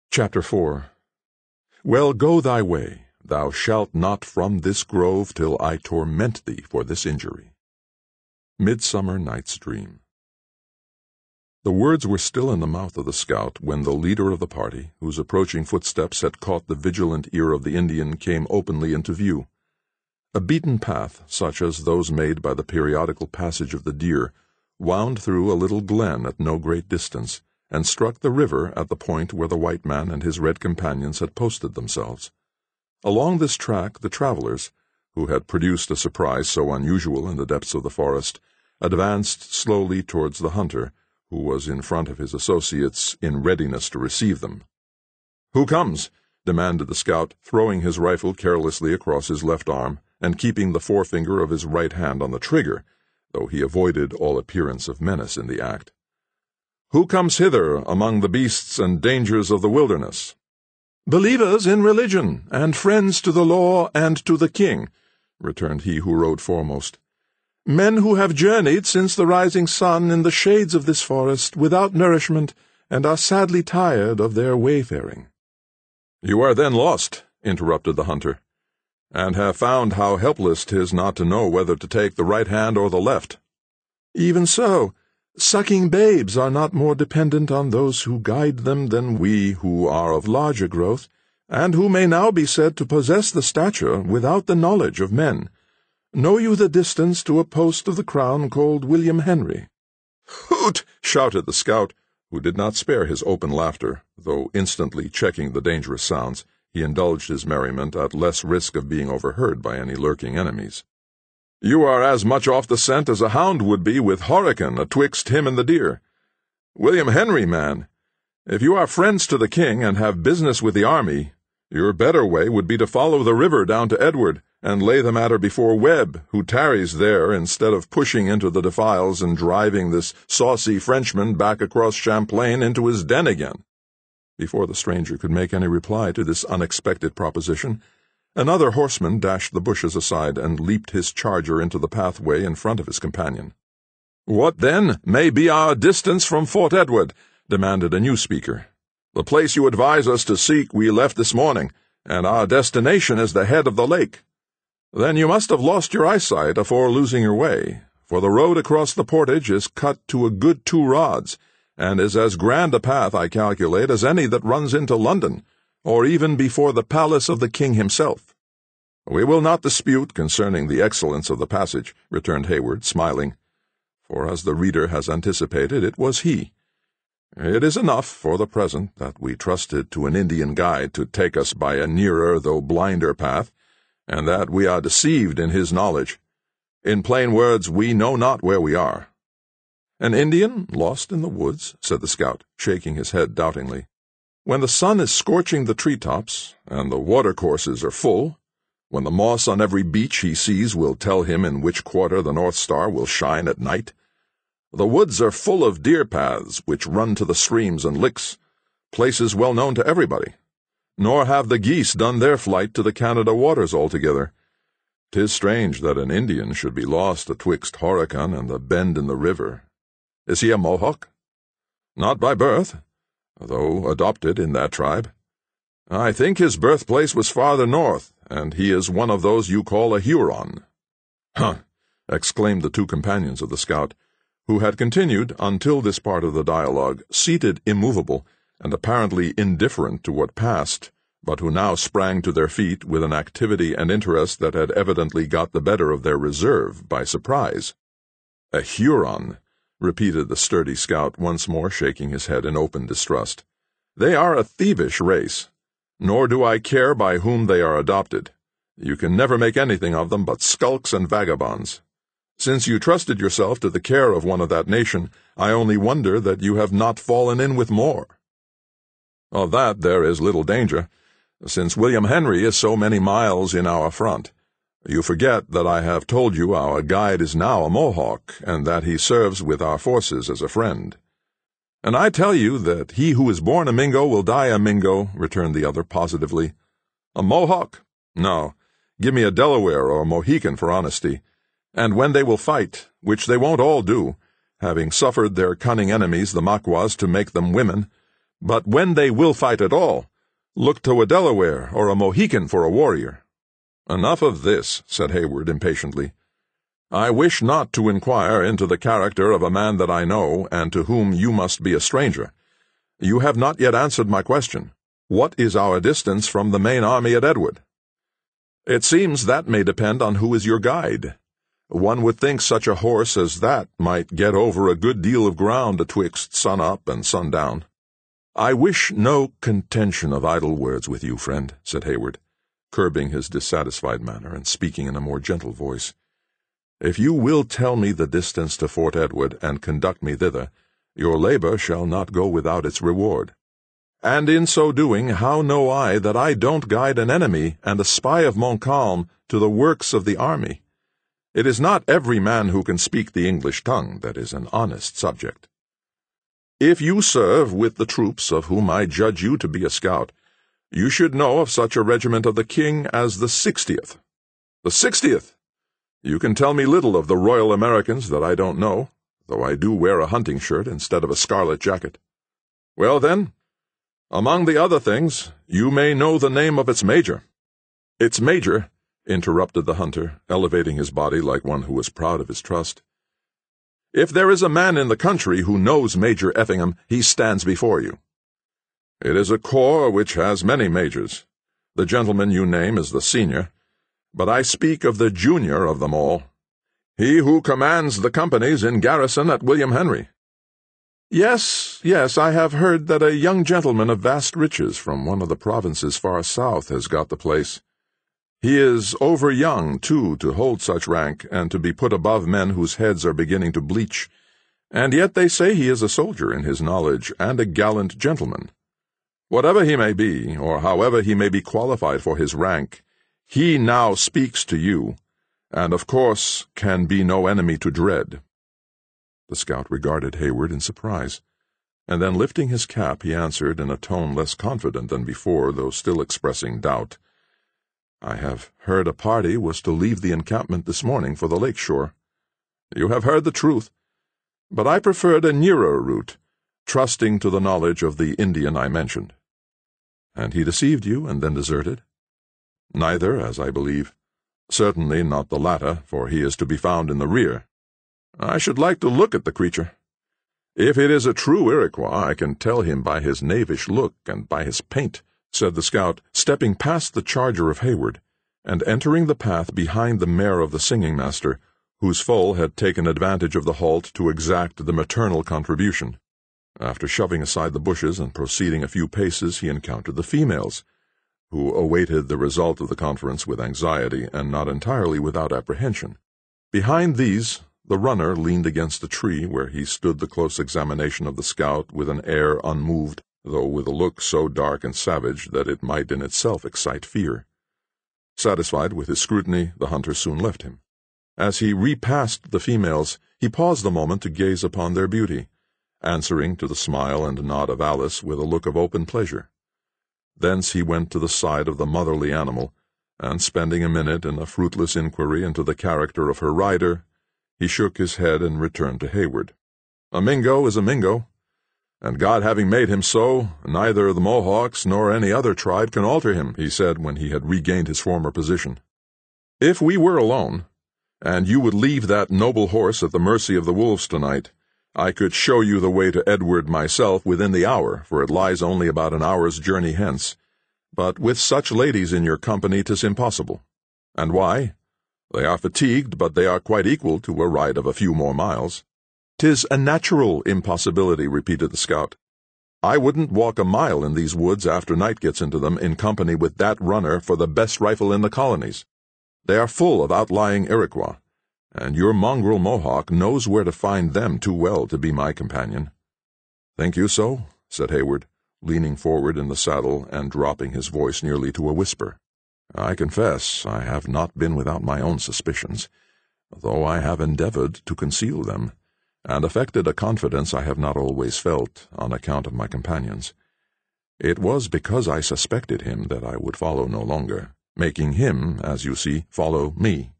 Chapter 4. Well, go thy way. Thou shalt not from this grove till I torment thee for this injury. Midsummer Night's Dream. The words were still in the mouth of the scout when the leader of the party, whose approaching footsteps had caught the vigilant ear of the Indian, came openly into view. A beaten path, such as those made by the periodical passage of the deer, wound through a little glen at no great distance, and struck the river at the point where the white man and his red companions had posted themselves. Along this track the travelers, who had produced a surprise so unusual in the depths of the forest, advanced slowly towards the hunter, who was in front of his associates in readiness to receive them. "Who comes?" demanded the scout, throwing his rifle carelessly across his left arm and keeping the forefinger of his right hand on the trigger, though he avoided all appearance of menace in the act. "Who comes hither among the beasts and dangers of the wilderness?" "Believers in religion, and friends to the law and to the king," returned he who rode foremost. "Men who have journeyed since the rising sun in the shades of this forest without nourishment, and are sadly tired of their wayfaring." "You are then lost," interrupted the hunter, "and have found how helpless 'tis not to know whether to take the right hand or the left." "Even so. Sucking babes are not more dependent on those who guide them than we who are of larger growth, and who may now be said to possess the stature without the knowledge of men. Know you the distance to a post of the crown called William Henry?" "Hoot!" shouted the scout, who did not spare his open laughter, though instantly checking the dangerous sounds, he indulged his merriment at less risk of being overheard by any lurking enemies. "You are as much off the scent as a hound would be with Horican atwixt him and the deer. William Henry, man, if you are friends to the king and have business with the army, your better way would be to follow the river down to Edward and lay the matter before Webb, who tarries there, instead of pushing into the defiles and driving this saucy Frenchman back across Champlain into his den again." Before the stranger could make any reply to this unexpected proposition, another horseman dashed the bushes aside and leaped his charger into the pathway in front of his companion. "What, then, may be our distance from Fort Edward?" demanded a new speaker. "The place you advise us to seek we left this morning, and our destination is the head of the lake." "Then you must have lost your eyesight afore losing your way, for the road across the portage is cut to a good 2 rods, and is as grand a path, I calculate, as any that runs into London, or even before the palace of the king himself." "We will not dispute concerning the excellence of the passage," returned Hayward, smiling, for as the reader has anticipated, it was he. "It is enough, for the present, that we trusted to an Indian guide to take us by a nearer though blinder path, and that we are deceived in his knowledge. In plain words, we know not where we are." "An Indian lost in the woods?" said the scout, shaking his head doubtingly. "When the sun is scorching the treetops, and the watercourses are full, when the moss on every beech he sees will tell him in which quarter the North Star will shine at night. The woods are full of deer paths which run to the streams and licks, places well known to everybody, nor have the geese done their flight to the Canada waters altogether. 'Tis strange that an Indian should be lost atwixt Horican and the bend in the river. Is he a Mohawk?" "Not by birth, though adopted in that tribe. I think his birthplace was farther north, and he is one of those you call a Huron." "Huh!" exclaimed the 2 companions of the scout, who had continued, until this part of the dialogue, seated immovable, and apparently indifferent to what passed, but who now sprang to their feet with an activity and interest that had evidently got the better of their reserve by surprise. "A Huron," repeated the sturdy scout, once more shaking his head in open distrust. "They are a thievish race, nor do I care by whom they are adopted. You can never make anything of them but skulks and vagabonds. Since you trusted yourself to the care of one of that nation, I only wonder that you have not fallen in with more." "Of that there is little danger, since William Henry is so many miles in our front. You forget that I have told you our guide is now a Mohawk, and that he serves with our forces as a friend." "And I tell you that he who is born a Mingo will die a Mingo," returned the other positively. "A Mohawk? No, give me a Delaware or a Mohican for honesty. And when they will fight, which they won't all do, having suffered their cunning enemies the Maquas to make them women, But when they will fight at all, look to a Delaware or a Mohican for a warrior." "Enough of this," said Hayward impatiently. "I wish not to inquire into the character of a man that I know, and to whom you must be a stranger. You have not yet answered my question. What is our distance from the main army at Edward?" "It seems that may depend on who is your guide. One would think such a horse as that might get over a good deal of ground atwixt sun-up and sundown." "I wish no contention of idle words with you, friend," said Hayward, curbing his dissatisfied manner and speaking in a more gentle voice. "If you will tell me the distance to Fort Edward and conduct me thither, your labor shall not go without its reward. And in so doing, how know I that I don't guide an enemy and a spy of Montcalm to the works of the army? It is not every man who can speak the English tongue that is an honest subject. If you serve with the troops of whom I judge you to be a scout, you should know of such a regiment of the King as the 60th. The 60th! You can tell me little of the Royal Americans that I don't know, though I do wear a hunting shirt instead of a scarlet jacket. Well, then, among the other things, you may know the name of its major." "Its major," interrupted the hunter, elevating his body like one who was proud of his trust. "If there is a man in the country who knows Major Effingham, he stands before you. It is a corps which has many majors. The gentleman you name is the senior, but I speak of the junior of them all, he who commands the companies in garrison at William Henry." Yes, I have heard that a young gentleman of vast riches from one of the provinces far south has got the place. He is over young, too, to hold such rank, and to be put above men whose heads are beginning to bleach, and yet they say he is a soldier in his knowledge, and a gallant gentleman. Whatever he may be, or however he may be qualified for his rank, he now speaks to you, and of course can be no enemy to dread." The scout regarded Hayward in surprise, and then lifting his cap he answered in a tone less confident than before, though still expressing doubt, "I have heard a party was to leave the encampment this morning for the lake shore." "You have heard the truth, but I preferred a nearer route, trusting to the knowledge of the Indian I mentioned." "And he deceived you and then deserted?" "Neither, as I believe. Certainly not the latter, for he is to be found in the rear. I should like to look at the creature. If it is a true Iroquois, I can tell him by his knavish look and by his paint," said the scout, stepping past the charger of Hayward, and entering the path behind the mare of the singing-master, whose foal had taken advantage of the halt to exact the maternal contribution. After shoving aside the bushes and proceeding a few paces, he encountered the females, who awaited the result of the conference with anxiety and not entirely without apprehension. Behind these, the runner leaned against a tree, where he stood the close examination of the scout with an air unmoved, though with a look so dark and savage that it might in itself excite fear. Satisfied with his scrutiny, the hunter soon left him. As he repassed the females, he paused a moment to gaze upon their beauty, answering to the smile and nod of Alice with a look of open pleasure. Thence he went to the side of the motherly animal, and spending a minute in a fruitless inquiry into the character of her rider, he shook his head and returned to Hayward. "A Mingo is a Mingo, and God having made him so, neither the Mohawks nor any other tribe can alter him," he said when he had regained his former position. "If we were alone, and you would leave that noble horse at the mercy of the wolves tonight, I could show you the way to Edward myself within the hour, for it lies only about an hour's journey hence. But with such ladies in your company 'tis impossible. And why? They are fatigued, but they are quite equal to a ride of a few more miles." "'Tis a natural impossibility," repeated the scout. "I wouldn't walk a mile in these woods after night gets into them in company with that runner for the best rifle in the colonies. They are full of outlying Iroquois, and your mongrel Mohawk knows where to find them too well to be my companion." "Think you so?" said Hayward, leaning forward in the saddle and dropping his voice nearly to a whisper. "I confess I have not been without my own suspicions, though I have endeavored to conceal them, and affected a confidence I have not always felt on account of my companions. It was because I suspected him that I would follow no longer, making him, as you see, follow me."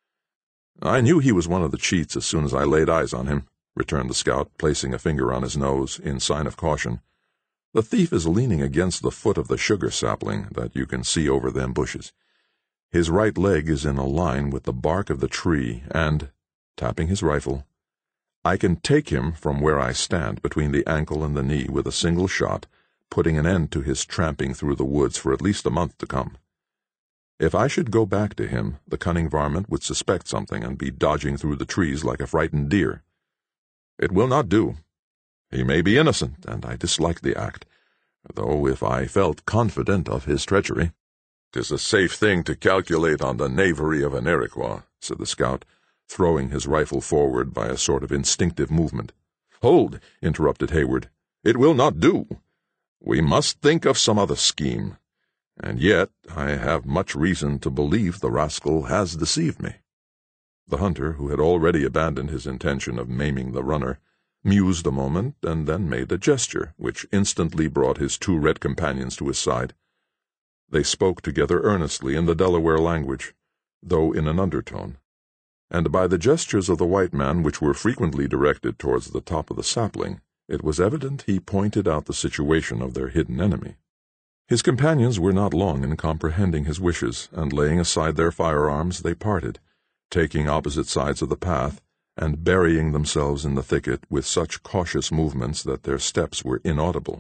"I knew he was one of the cheats as soon as I laid eyes on him," returned the scout, placing a finger on his nose in sign of caution. The thief is leaning against the foot of the sugar sapling that you can see over them bushes. His right leg is in a line with the bark of the tree, and, tapping his rifle, I can take him from where I stand between the ankle and the knee with a single shot, putting an end to his tramping through the woods for at least a month to come. If I should go back to him, the cunning varmint would suspect something and be dodging through the trees like a frightened deer. It will not do. He may be innocent, and I dislike the act, though if I felt confident of his treachery— "'Tis a safe thing to calculate on the knavery of an Iroquois," said the scout, throwing his rifle forward by a sort of instinctive movement. "Hold," interrupted Hayward. "It will not do. We must think of some other scheme. And yet I have much reason to believe the rascal has deceived me." The hunter, who had already abandoned his intention of maiming the runner, mused a moment and then made a gesture which instantly brought his two red companions to his side. They spoke together earnestly in the Delaware language, though in an undertone, and by the gestures of the white man, which were frequently directed towards the top of the sapling, it was evident he pointed out the situation of their hidden enemy. His companions were not long in comprehending his wishes, and laying aside their firearms, they parted, taking opposite sides of the path, and burying themselves in the thicket with such cautious movements that their steps were inaudible.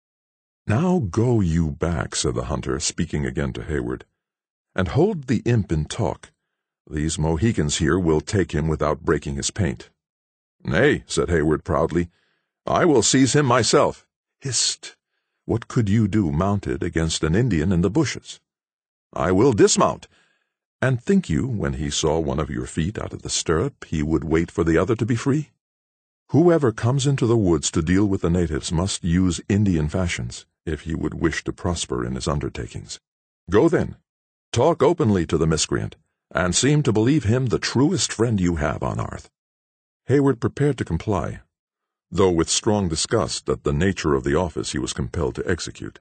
"Now go you back," said the hunter, speaking again to Hayward, "and hold the imp in talk. These Mohicans here will take him without breaking his paint." "Nay," said Hayward proudly, "I will seize him myself." "Hist! What could you do mounted against an Indian in the bushes?" "I will dismount." "And think you, when he saw one of your feet out of the stirrup, he would wait for the other to be free? Whoever comes into the woods to deal with the natives must use Indian fashions, if he would wish to prosper in his undertakings. Go then, talk openly to the miscreant, and seem to believe him the truest friend you have on earth." Hayward prepared to comply, though with strong disgust at the nature of the office he was compelled to execute.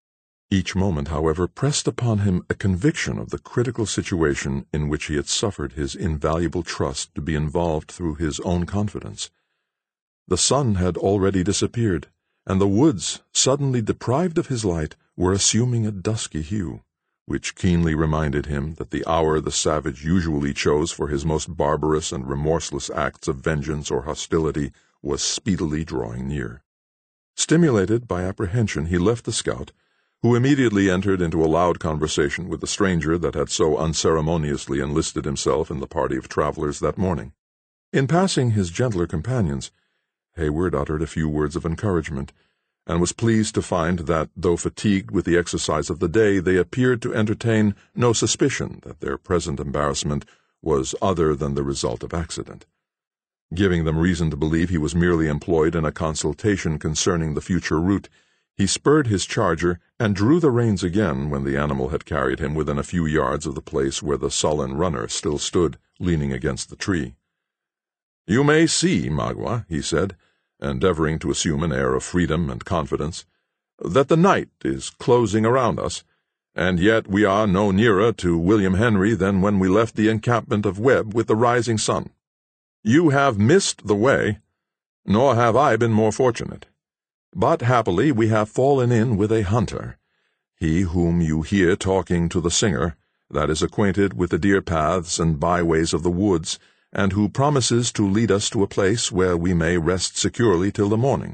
Each moment, however, pressed upon him a conviction of the critical situation in which he had suffered his invaluable trust to be involved through his own confidence. The sun had already disappeared, and the woods, suddenly deprived of his light, were assuming a dusky hue, which keenly reminded him that the hour the savage usually chose for his most barbarous and remorseless acts of vengeance or hostility was speedily drawing near. Stimulated by apprehension, he left the scout, who immediately entered into a loud conversation with the stranger that had so unceremoniously enlisted himself in the party of travelers that morning. In passing his gentler companions, Hayward uttered a few words of encouragement, and was pleased to find that, though fatigued with the exercise of the day, they appeared to entertain no suspicion that their present embarrassment was other than the result of accident. Giving them reason to believe he was merely employed in a consultation concerning the future route, he spurred his charger and drew the reins again when the animal had carried him within a few yards of the place where the sullen runner still stood, leaning against the tree. "You may see, Magua," he said, endeavoring to assume an air of freedom and confidence, "that the night is closing around us, and yet we are no nearer to William Henry than when we left the encampment of Webb with the rising sun. You have missed the way, nor have I been more fortunate. But happily we have fallen in with a hunter, he whom you hear talking to the singer, that is acquainted with the deer paths and byways of the woods, and who promises to lead us to a place where we may rest securely till the morning."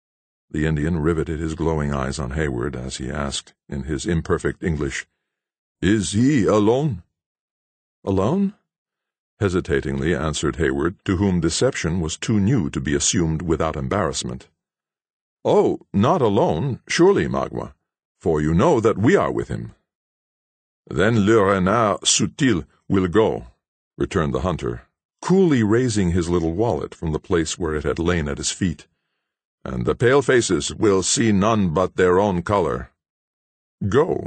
The Indian riveted his glowing eyes on Hayward as he asked, in his imperfect English, "Is he alone?" "Alone?" hesitatingly answered Hayward, to whom deception was too new to be assumed without embarrassment. "Oh, not alone, surely, Magua, for you know that we are with him." "Then Le Renard Subtil will go," returned the hunter, coolly raising his little wallet from the place where it had lain at his feet, "and the pale-faces will see none but their own color." "Go.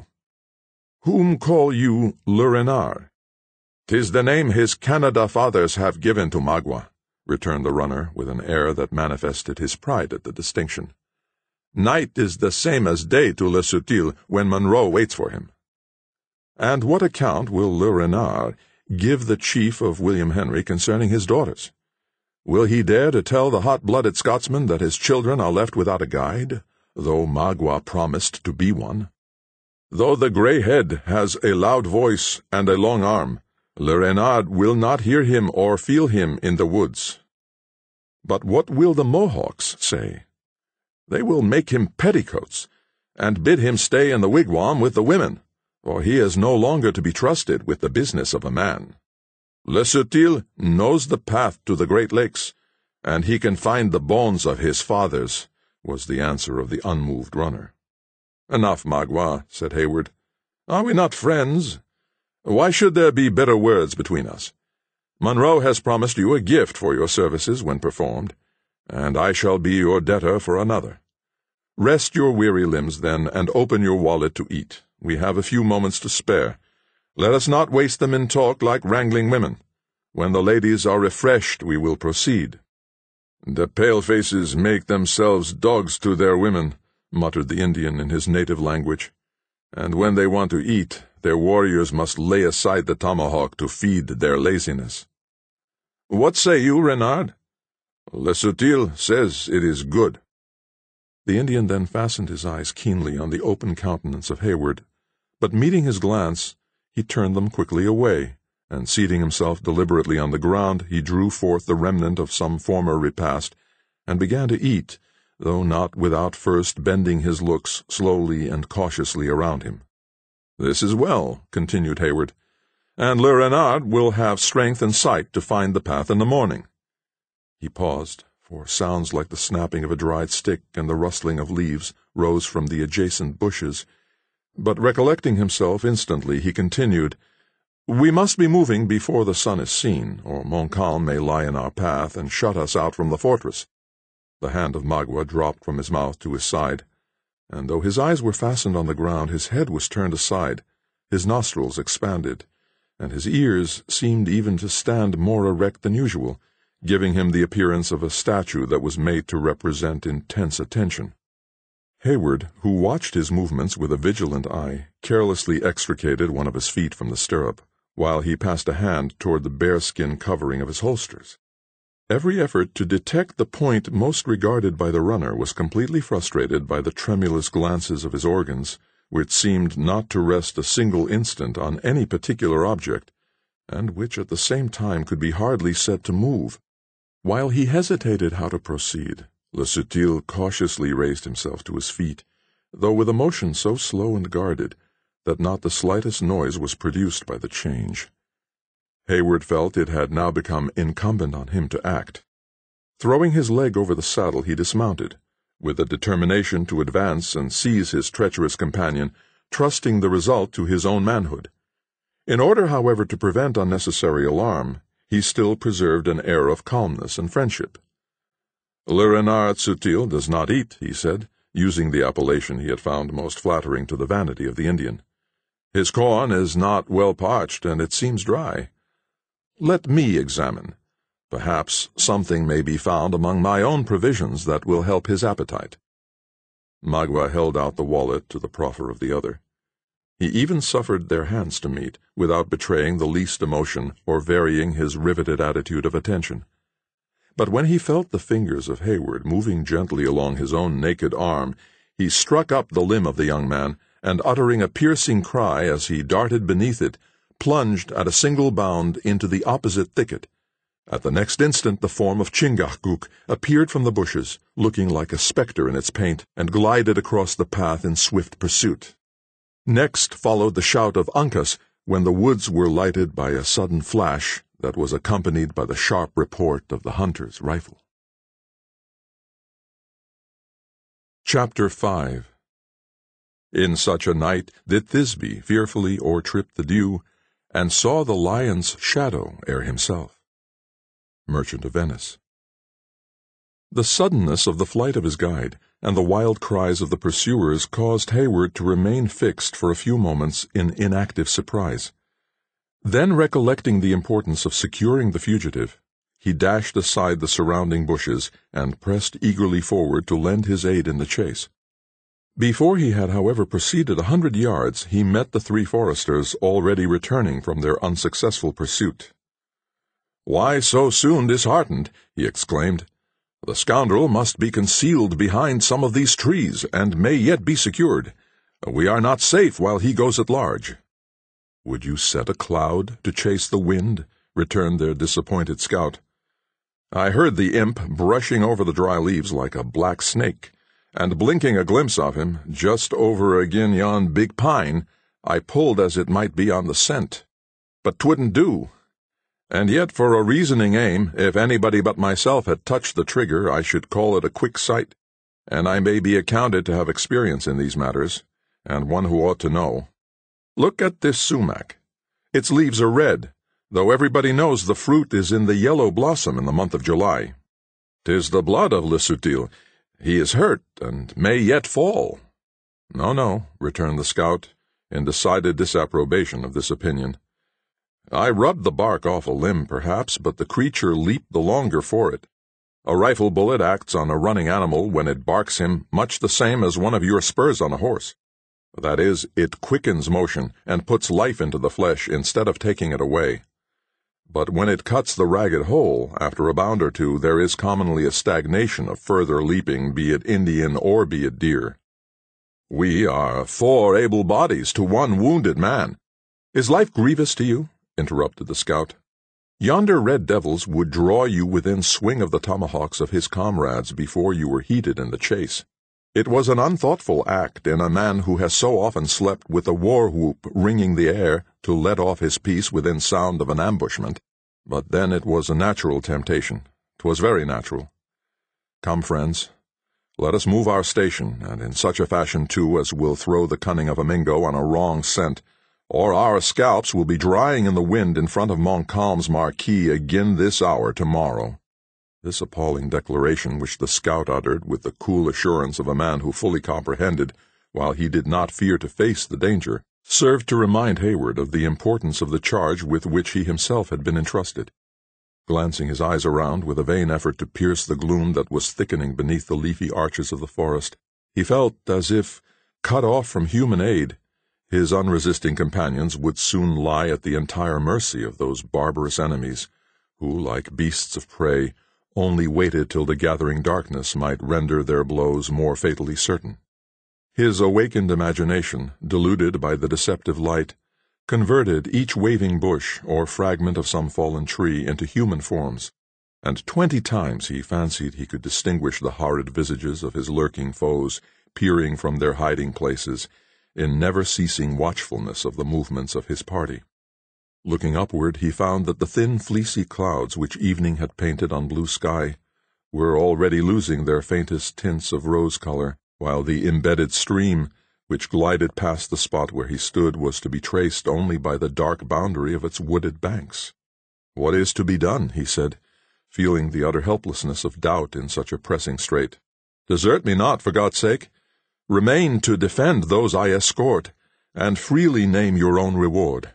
Whom call you Le Renard?" "'Tis the name his Canada fathers have given to Magua," returned the runner, with an air that manifested his pride at the distinction. "Night is the same as day to Le Subtil when Monroe waits for him." "And what account will Le Renard give the chief of William Henry concerning his daughters? Will he dare to tell the hot-blooded Scotsman that his children are left without a guide, though Magua promised to be one. Though the grey head has a loud voice and a long arm, Le Renard will not hear him or feel him in the woods. But what will the Mohawks say? They will make him petticoats, and bid him stay in the wigwam with the women, for he is no longer to be trusted with the business of a man. Le Subtil knows the path to the Great Lakes, and he can find the bones of his fathers, was the answer of the unmoved runner. Enough, Magua, said Hayward. Are we not friends? Why should there be bitter words between us? Monroe has promised you a gift for your services when performed, and I shall be your debtor for another. Rest your weary limbs, then, and open your wallet to eat. We have a few moments to spare. Let us not waste them in talk like wrangling women. When the ladies are refreshed, we will proceed. The palefaces make themselves dogs to their women, muttered the Indian in his native language, and when they want to eat, their warriors must lay aside the tomahawk to feed their laziness. What say you, Renard? Le Subtil says it is good. The Indian then fastened his eyes keenly on the open countenance of Hayward, but meeting his glance, he turned them quickly away, and seating himself deliberately on the ground, he drew forth the remnant of some former repast, and began to eat, though not without first bending his looks slowly and cautiously around him. This is well, continued Hayward, and Le Renard will have strength and sight to find the path in the morning. He paused, for sounds like the snapping of a dried stick and the rustling of leaves rose from the adjacent bushes, but recollecting himself instantly, he continued, We must be moving before the sun is seen, or Montcalm may lie in our path and shut us out from the fortress. The hand of Magua dropped from his mouth to his side, and though his eyes were fastened on the ground, his head was turned aside, his nostrils expanded, and his ears seemed even to stand more erect than usual, giving him the appearance of a statue that was made to represent intense attention. Hayward, who watched his movements with a vigilant eye, carelessly extricated one of his feet from the stirrup, while he passed a hand toward the bearskin covering of his holsters. Every effort to detect the point most regarded by the runner was completely frustrated by the tremulous glances of his organs, which seemed not to rest a single instant on any particular object, and which at the same time could be hardly said to move. While he hesitated how to proceed, Le Subtil cautiously raised himself to his feet, though with a motion so slow and guarded that not the slightest noise was produced by the change. Hayward felt it had now become incumbent on him to act. Throwing his leg over the saddle, he dismounted, with a determination to advance and seize his treacherous companion, trusting the result to his own manhood. In order, however, to prevent unnecessary alarm, he still preserved an air of calmness and friendship. Le Renard Subtil does not eat, he said, using the appellation he had found most flattering to the vanity of the Indian. His corn is not well parched, and it seems dry. Let me examine. Perhaps something may be found among my own provisions that will help his appetite. Magua held out the wallet to the proffer of the other. He even suffered their hands to meet, without betraying the least emotion or varying his riveted attitude of attention. But when he felt the fingers of Hayward moving gently along his own naked arm, he struck up the limb of the young man, and uttering a piercing cry as he darted beneath it, plunged at a single bound into the opposite thicket. At the next instant the form of Chingachgook appeared from the bushes, looking like a spectre in its paint, and glided across the path in swift pursuit. Next followed the shout of Uncas, when the woods were lighted by a sudden flash that was accompanied by the sharp report of the hunter's rifle. Chapter 5. In such a night did Thisbe fearfully o'ertrip the dew, and saw the lion's shadow ere himself. Merchant of Venice. The suddenness of the flight of his guide, and the wild cries of the pursuers caused Hayward to remain fixed for a few moments in inactive surprise. Then, recollecting the importance of securing the fugitive, he dashed aside the surrounding bushes and pressed eagerly forward to lend his aid in the chase. Before he had, however, proceeded 100 yards, he met the 3 foresters already returning from their unsuccessful pursuit. "Why so soon disheartened?" he exclaimed. The scoundrel must be concealed behind some of these trees, and may yet be secured. We are not safe while he goes at large." "Would you set a cloud to chase the wind?" returned their disappointed scout. "I heard the imp brushing over the dry leaves like a black snake, and blinking a glimpse of him just over agin yon big pine, I pulled as it might be on the scent. But 'twouldn't do. And yet, for a reasoning aim, if anybody but myself had touched the trigger, I should call it a quick sight, and I may be accounted to have experience in these matters, and one who ought to know. Look at this sumac. Its leaves are red, though everybody knows the fruit is in the yellow blossom in the month of July. 'Tis the blood of Le Subtil. He is hurt, and may yet fall." "No," returned the scout, in decided disapprobation of this opinion. "I rubbed the bark off a limb, perhaps, but the creature leaped the longer for it. A rifle bullet acts on a running animal when it barks him much the same as one of your spurs on a horse. That is, it quickens motion and puts life into the flesh instead of taking it away. But when it cuts the ragged hole, after a bound or two, there is commonly a stagnation of further leaping, be it Indian or be it deer. We are 4 able bodies to 1 wounded man. Is life grievous to you?" interrupted the scout. "Yonder red devils would draw you within swing of the tomahawks of his comrades before you were heated in the chase. It was an unthoughtful act in a man who has so often slept with a war-whoop ringing the air to let off his piece within sound of an ambushment. But then it was a natural temptation. 'Twas very natural. Come, friends, let us move our station, and in such a fashion, too, as will throw the cunning of a Mingo on a wrong scent, or our scalps will be drying in the wind in front of Montcalm's marquee again this hour tomorrow." This appalling declaration, which the scout uttered with the cool assurance of a man who fully comprehended, while he did not fear to face the danger, served to remind Hayward of the importance of the charge with which he himself had been entrusted. Glancing his eyes around with a vain effort to pierce the gloom that was thickening beneath the leafy arches of the forest, he felt as if, cut off from human aid, his unresisting companions would soon lie at the entire mercy of those barbarous enemies, who, like beasts of prey, only waited till the gathering darkness might render their blows more fatally certain. His awakened imagination, deluded by the deceptive light, converted each waving bush or fragment of some fallen tree into human forms, and 20 times he fancied he could distinguish the horrid visages of his lurking foes peering from their hiding places, in never-ceasing watchfulness of the movements of his party. Looking upward, he found that the thin, fleecy clouds which evening had painted on blue sky were already losing their faintest tints of rose color, while the embedded stream, which glided past the spot where he stood, was to be traced only by the dark boundary of its wooded banks. "What is to be done?" he said, feeling the utter helplessness of doubt in such a pressing strait. "Desert me not, for God's sake. Remain to defend those I escort, and freely name your own reward."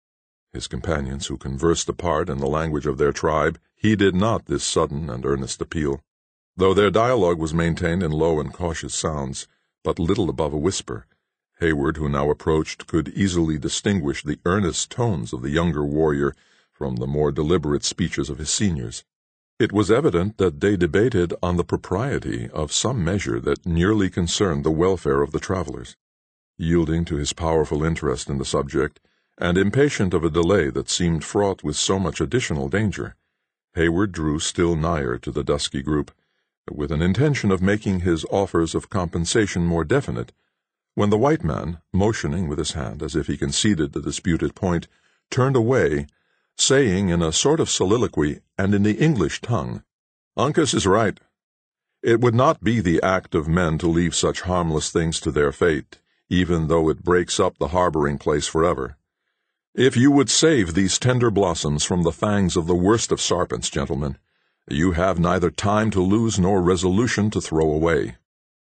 His companions, who conversed apart in the language of their tribe, heeded not this sudden and earnest appeal, though their dialogue was maintained in low and cautious sounds, but little above a whisper. Hayward, who now approached, could easily distinguish the earnest tones of the younger warrior from the more deliberate speeches of his seniors. It was evident that they debated on the propriety of some measure that nearly concerned the welfare of the travelers. Yielding to his powerful interest in the subject, and impatient of a delay that seemed fraught with so much additional danger, Hayward drew still nigher to the dusky group, with an intention of making his offers of compensation more definite, when the white man, motioning with his hand as if he conceded the disputed point, turned away, saying in a sort of soliloquy and in the English tongue, "Uncas is right. It would not be the act of men to leave such harmless things to their fate, even though it breaks up the harboring place forever. If you would save these tender blossoms from the fangs of the worst of serpents, gentlemen, you have neither time to lose nor resolution to throw away.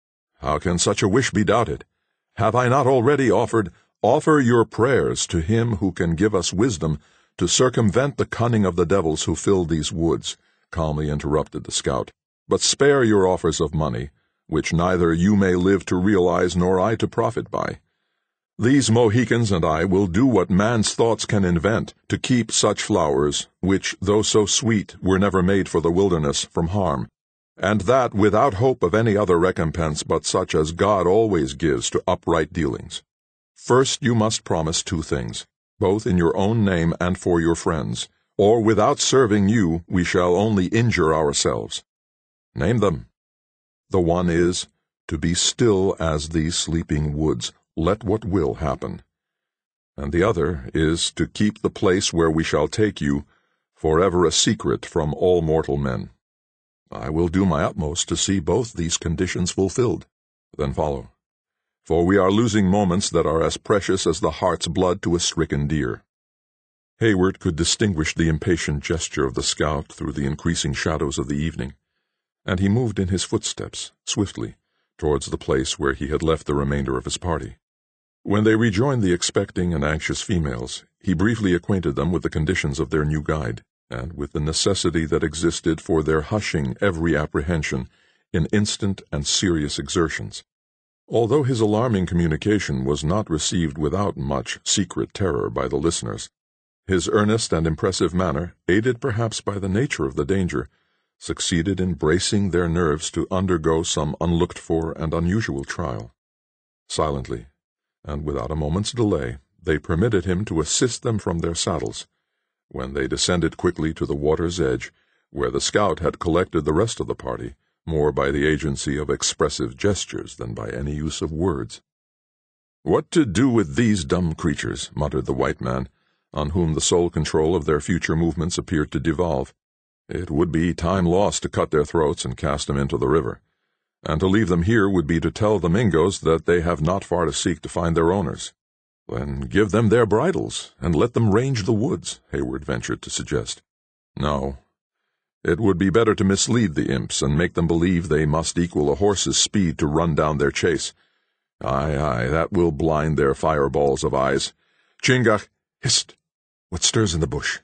How can such a wish be doubted? Have I not already offer your prayers to him who can give us wisdom to circumvent the cunning of the devils who fill these woods," calmly interrupted the scout, "but spare your offers of money, which neither you may live to realize nor I to profit by. These Mohicans and I will do what man's thoughts can invent to keep such flowers, which, though so sweet, were never made for the wilderness, from harm, and that without hope of any other recompense but such as God always gives to upright dealings. First you must promise 2 things, both in your own name and for your friends, or without serving you we shall only injure ourselves. Name them. The one is, to be still as these sleeping woods, let what will happen. And the other is, to keep the place where we shall take you forever a secret from all mortal men. I will do my utmost to see both these conditions fulfilled. Then follow. For we are losing moments that are as precious as the heart's blood to a stricken deer. Hayward could distinguish the impatient gesture of the scout through the increasing shadows of the evening, and he moved in his footsteps, swiftly, towards the place where he had left the remainder of his party. When they rejoined the expecting and anxious females, he briefly acquainted them with the conditions of their new guide, and with the necessity that existed for their hushing every apprehension in instant and serious exertions. Although his alarming communication was not received without much secret terror by the listeners, his earnest and impressive manner, aided perhaps by the nature of the danger, succeeded in bracing their nerves to undergo some unlooked-for and unusual trial. Silently, and without a moment's delay, they permitted him to assist them from their saddles, when they descended quickly to the water's edge, where the scout had collected the rest of the party, more by the agency of expressive gestures than by any use of words. "What to do with these dumb creatures?" muttered the white man, on whom the sole control of their future movements appeared to devolve. "It would be time lost to cut their throats and cast them into the river, and to leave them here would be to tell the Mingoes that they have not far to seek to find their owners." "Then give them their bridles, and let them range the woods," Hayward ventured to suggest. "No. It would be better to mislead the imps and make them believe they must equal a horse's speed to run down their chase. Aye, that will blind their fireballs of eyes. Chingach, hist! What stirs in the bush?"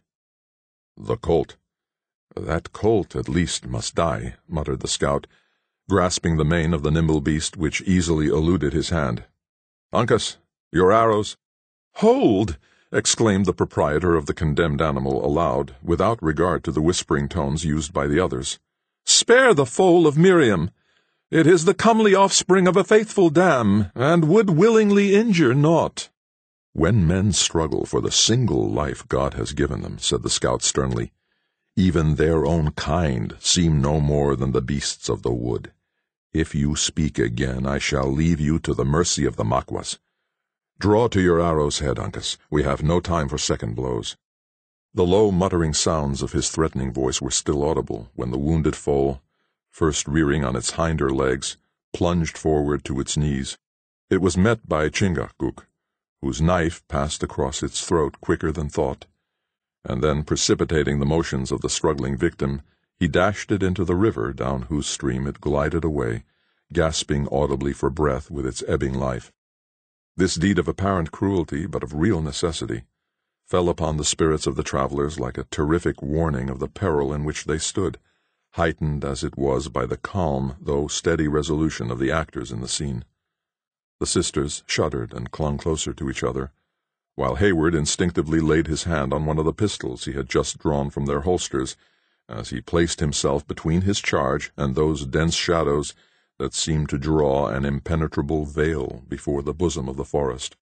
"The colt." "That colt, at least, must die," muttered the scout, grasping the mane of the nimble beast, which easily eluded his hand. "Uncas, your arrows." "Hold!" exclaimed the proprietor of the condemned animal aloud, without regard to the whispering tones used by the others. "Spare the foal of Miriam. It is the comely offspring of a faithful dam, and would willingly injure naught." "When men struggle for the single life God has given them," said the scout sternly, "even their own kind seem no more than the beasts of the wood. If you speak again, I shall leave you to the mercy of the Maquas. Draw to your arrow's head, Uncas. We have no time for second blows." The low muttering sounds of his threatening voice were still audible when the wounded foal, first rearing on its hinder legs, plunged forward to its knees. It was met by Chingachgook, whose knife passed across its throat quicker than thought, and then, precipitating the motions of the struggling victim, he dashed it into the river, down whose stream it glided away, gasping audibly for breath with its ebbing life. This deed of apparent cruelty, but of real necessity, fell upon the spirits of the travelers like a terrific warning of the peril in which they stood, heightened as it was by the calm though steady resolution of the actors in the scene. The sisters shuddered and clung closer to each other, while Hayward instinctively laid his hand on one of the pistols he had just drawn from their holsters, as he placed himself between his charge and those dense shadows that seemed to draw an impenetrable veil before the bosom of the forest.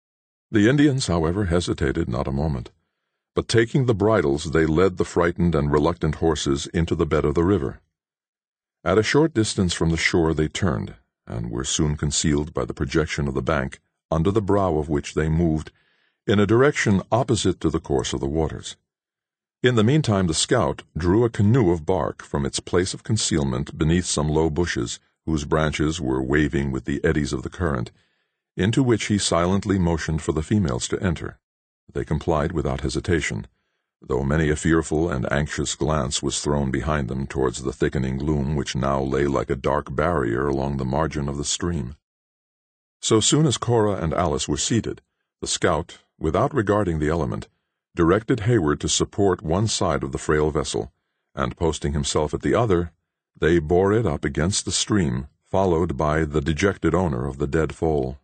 The Indians, however, hesitated not a moment, but taking the bridles they led the frightened and reluctant horses into the bed of the river. At a short distance from the shore they turned, and were soon concealed by the projection of the bank, under the brow of which they moved, in a direction opposite to the course of the waters. In the meantime the scout drew a canoe of bark from its place of concealment beneath some low bushes, whose branches were waving with the eddies of the current, into which he silently motioned for the females to enter. They complied without hesitation, though many a fearful and anxious glance was thrown behind them towards the thickening gloom which now lay like a dark barrier along the margin of the stream. So soon as Cora and Alice were seated, the scout, without regarding the element, directed Hayward to support one side of the frail vessel, and posting himself at the other, they bore it up against the stream, followed by the dejected owner of the dead foal.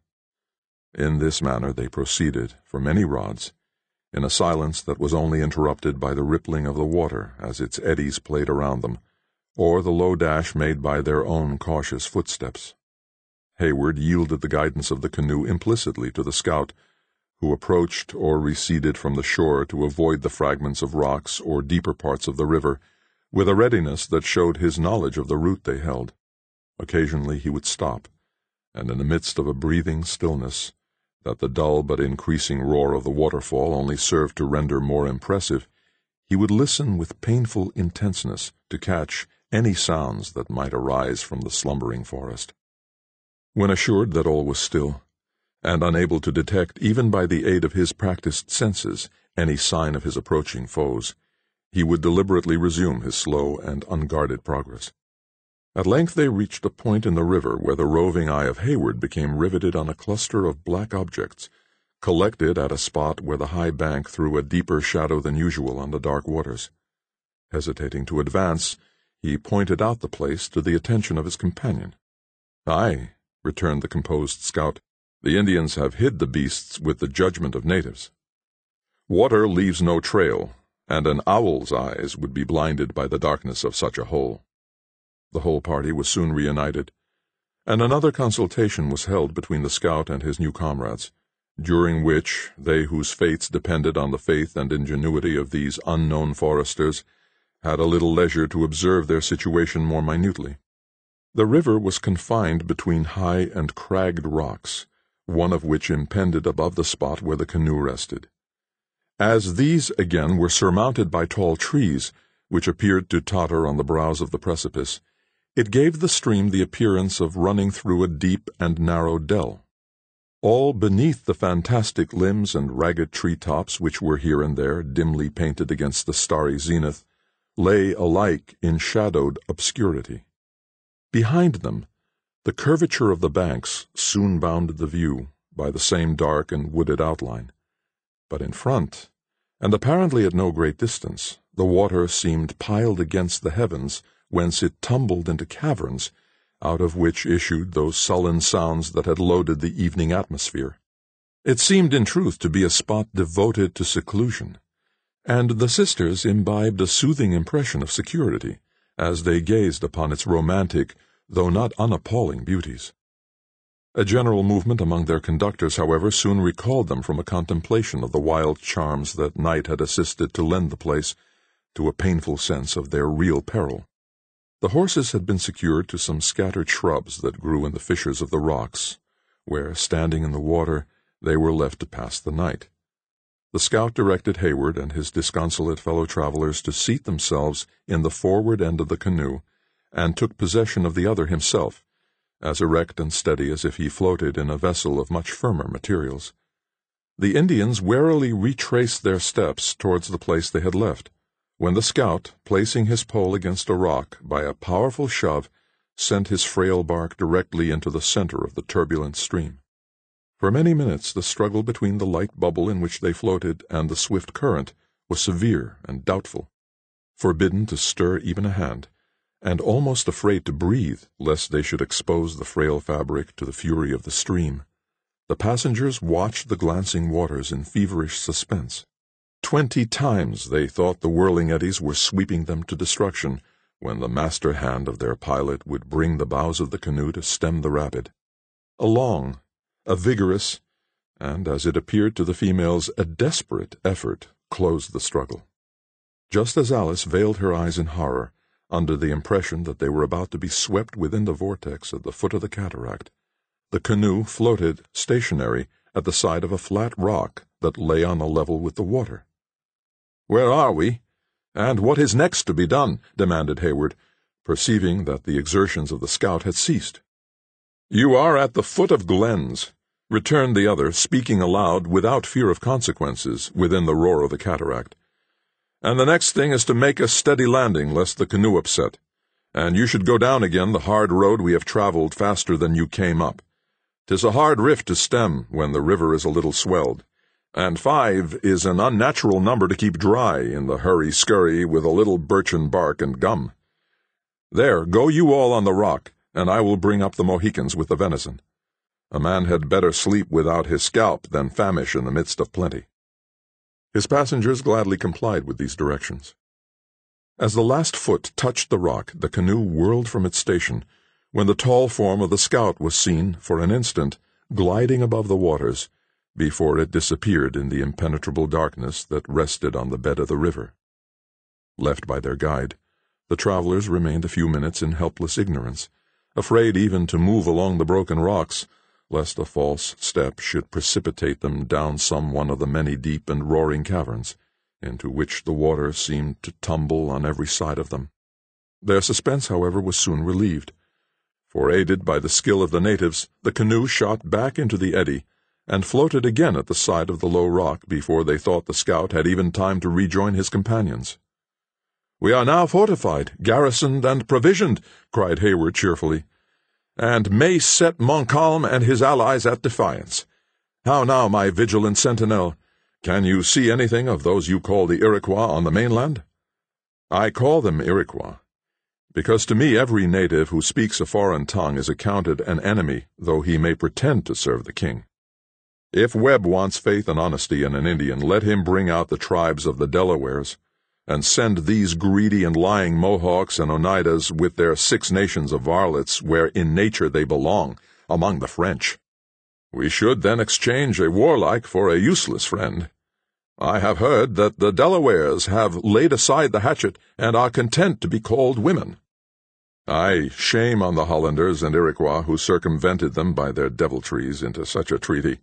In this manner they proceeded for many rods, in a silence that was only interrupted by the rippling of the water as its eddies played around them, or the low dash made by their own cautious footsteps. Hayward yielded the guidance of the canoe implicitly to the scout, who approached or receded from the shore to avoid the fragments of rocks or deeper parts of the river, with a readiness that showed his knowledge of the route they held. Occasionally he would stop, and in the midst of a breathing stillness, that the dull but increasing roar of the waterfall only served to render more impressive, he would listen with painful intenseness to catch any sounds that might arise from the slumbering forest. When assured that all was still, and unable to detect, even by the aid of his practiced senses, any sign of his approaching foes, he would deliberately resume his slow and unguarded progress. At length they reached a point in the river where the roving eye of Hayward became riveted on a cluster of black objects, collected at a spot where the high bank threw a deeper shadow than usual on the dark waters. Hesitating to advance, he pointed out the place to the attention of his companion. "Aye," returned the composed scout, "the Indians have hid the beasts with the judgment of natives. Water leaves no trail, and an owl's eyes would be blinded by the darkness of such a hole." The whole party was soon reunited, and another consultation was held between the scout and his new comrades, during which they whose fates depended on the faith and ingenuity of these unknown foresters had a little leisure to observe their situation more minutely. The river was confined between high and cragged rocks, one of which impended above the spot where the canoe rested. As these again were surmounted by tall trees, which appeared to totter on the brows of the precipice, it gave the stream the appearance of running through a deep and narrow dell. All beneath the fantastic limbs and ragged tree-tops which were here and there dimly painted against the starry zenith, lay alike in shadowed obscurity. Behind them, the curvature of the banks soon bounded the view by the same dark and wooded outline. But in front, and apparently at no great distance, the water seemed piled against the heavens, whence it tumbled into caverns, out of which issued those sullen sounds that had loaded the evening atmosphere. It seemed in truth to be a spot devoted to seclusion, and the sisters imbibed a soothing impression of security as they gazed upon its romantic, though not unappalling beauties. A general movement among their conductors, however, soon recalled them from a contemplation of the wild charms that night had assisted to lend the place to a painful sense of their real peril. The horses had been secured to some scattered shrubs that grew in the fissures of the rocks, where, standing in the water, they were left to pass the night. The scout directed Hayward and his disconsolate fellow-travelers to seat themselves in the forward end of the canoe, and took possession of the other himself, as erect and steady as if he floated in a vessel of much firmer materials. The Indians warily retraced their steps towards the place they had left, when the scout, placing his pole against a rock, by a powerful shove, sent his frail bark directly into the center of the turbulent stream. For many minutes the struggle between the light bubble in which they floated and the swift current was severe and doubtful. Forbidden to stir even a hand, and almost afraid to breathe lest they should expose the frail fabric to the fury of the stream, the passengers watched the glancing waters in feverish suspense. 20 times they thought the whirling eddies were sweeping them to destruction, when the master hand of their pilot would bring the bows of the canoe to stem the rapid. A long, a vigorous, and, as it appeared to the females, a desperate effort closed the struggle. Just as Alice veiled her eyes in horror, under the impression that they were about to be swept within the vortex at the foot of the cataract, the canoe floated stationary at the side of a flat rock that lay on a level with the water. "Where are we? And what is next to be done?" demanded Hayward, perceiving that the exertions of the scout had ceased. "You are at the foot of Glens," returned the other, speaking aloud without fear of consequences within the roar of the cataract. "And the next thing is to make a steady landing lest the canoe upset, and you should go down again the hard road we have traveled faster than you came up. 'Tis a hard rift to stem when the river is a little swelled, and 5 is an unnatural number to keep dry in the hurry-scurry with a little birchen bark and gum. There, go you all on the rock, and I will bring up the Mohicans with the venison. A man had better sleep without his scalp than famish in the midst of plenty." His passengers gladly complied with these directions. As the last foot touched the rock, the canoe whirled from its station, when the tall form of the scout was seen, for an instant, gliding above the waters, before it disappeared in the impenetrable darkness that rested on the bed of the river. Left by their guide, the travelers remained a few minutes in helpless ignorance, afraid even to move along the broken rocks, lest a false step should precipitate them down some one of the many deep and roaring caverns, into which the water seemed to tumble on every side of them. Their suspense, however, was soon relieved, for, aided by the skill of the natives, the canoe shot back into the eddy, and floated again at the side of the low rock before they thought the scout had even time to rejoin his companions. "We are now fortified, garrisoned, and provisioned," cried Hayward cheerfully, "and may set Montcalm and his allies at defiance. How now, my vigilant sentinel? Can you see anything of those you call the Iroquois on the mainland?" "I call them Iroquois, because to me every native who speaks a foreign tongue is accounted an enemy, though he may pretend to serve the king. If Webb wants faith and honesty in an Indian, let him bring out the tribes of the Delawares, and send these greedy and lying Mohawks and Oneidas with their 6 nations of varlets where in nature they belong, among the French. We should then exchange a warlike for a useless friend. I have heard that the Delawares have laid aside the hatchet and are content to be called women. Aye, shame on the Hollanders and Iroquois who circumvented them by their deviltries into such a treaty.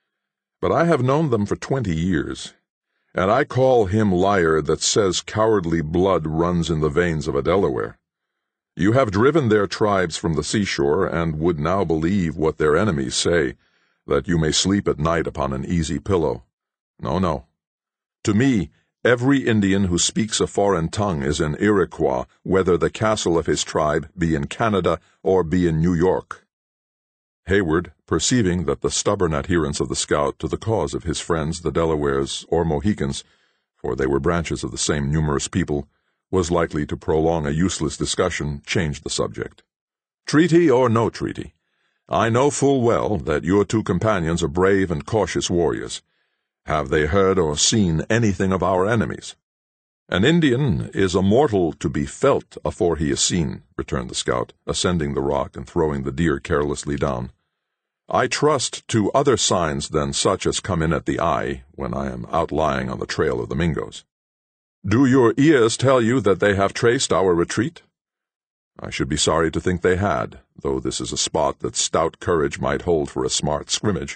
But I have known them for 20 years, and I call him liar that says cowardly blood runs in the veins of a Delaware. You have driven their tribes from the seashore, and would now believe what their enemies say, that you may sleep at night upon an easy pillow. No, no. To me, every Indian who speaks a foreign tongue is an Iroquois, whether the castle of his tribe be in Canada or be in New York." Hayward, perceiving that the stubborn adherence of the scout to the cause of his friends the Delawares or Mohicans, for they were branches of the same numerous people, was likely to prolong a useless discussion, changed the subject. "Treaty or no treaty, I know full well that your 2 companions are brave and cautious warriors. Have they heard or seen anything of our enemies?" "An Indian is a mortal to be felt afore he is seen," returned the scout, ascending the rock and throwing the deer carelessly down. "I trust to other signs than such as come in at the eye when I am out lying on the trail of the Mingos. Do your ears tell you that they have traced our retreat?" "I should be sorry to think they had, though this is a spot that stout courage might hold for a smart scrimmage.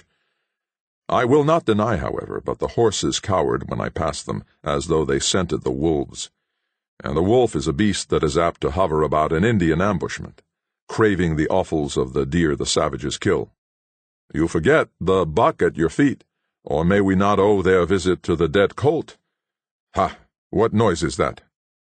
I will not deny, however, but the horses cowered when I passed them, as though they scented the wolves. And the wolf is a beast that is apt to hover about an Indian ambushment, craving the offals of the deer the savages kill. You forget the buck at your feet, or may we not owe their visit to the dead colt? Ha! What noise is that?"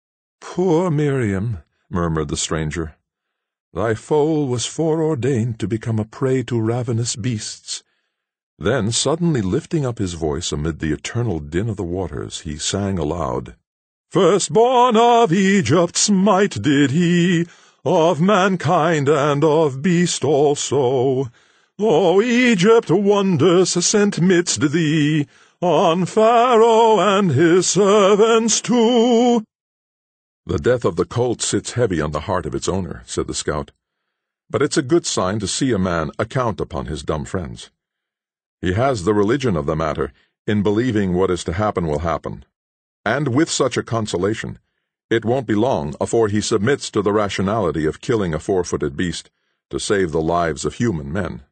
"Poor Miriam," murmured the stranger. "Thy foal was foreordained to become a prey to ravenous beasts." Then, suddenly lifting up his voice amid the eternal din of the waters, he sang aloud, "Firstborn of Egypt's might did he, of mankind and of beast also. O Egypt, wonders sent midst thee, on Pharaoh and his servants too." "The death of the colt sits heavy on the heart of its owner," said the scout. "But it's a good sign to see a man account upon his dumb friends. He has the religion of the matter, in believing what is to happen will happen. And with such a consolation, it won't be long afore he submits to the rationality of killing a 4-footed beast to save the lives of human men.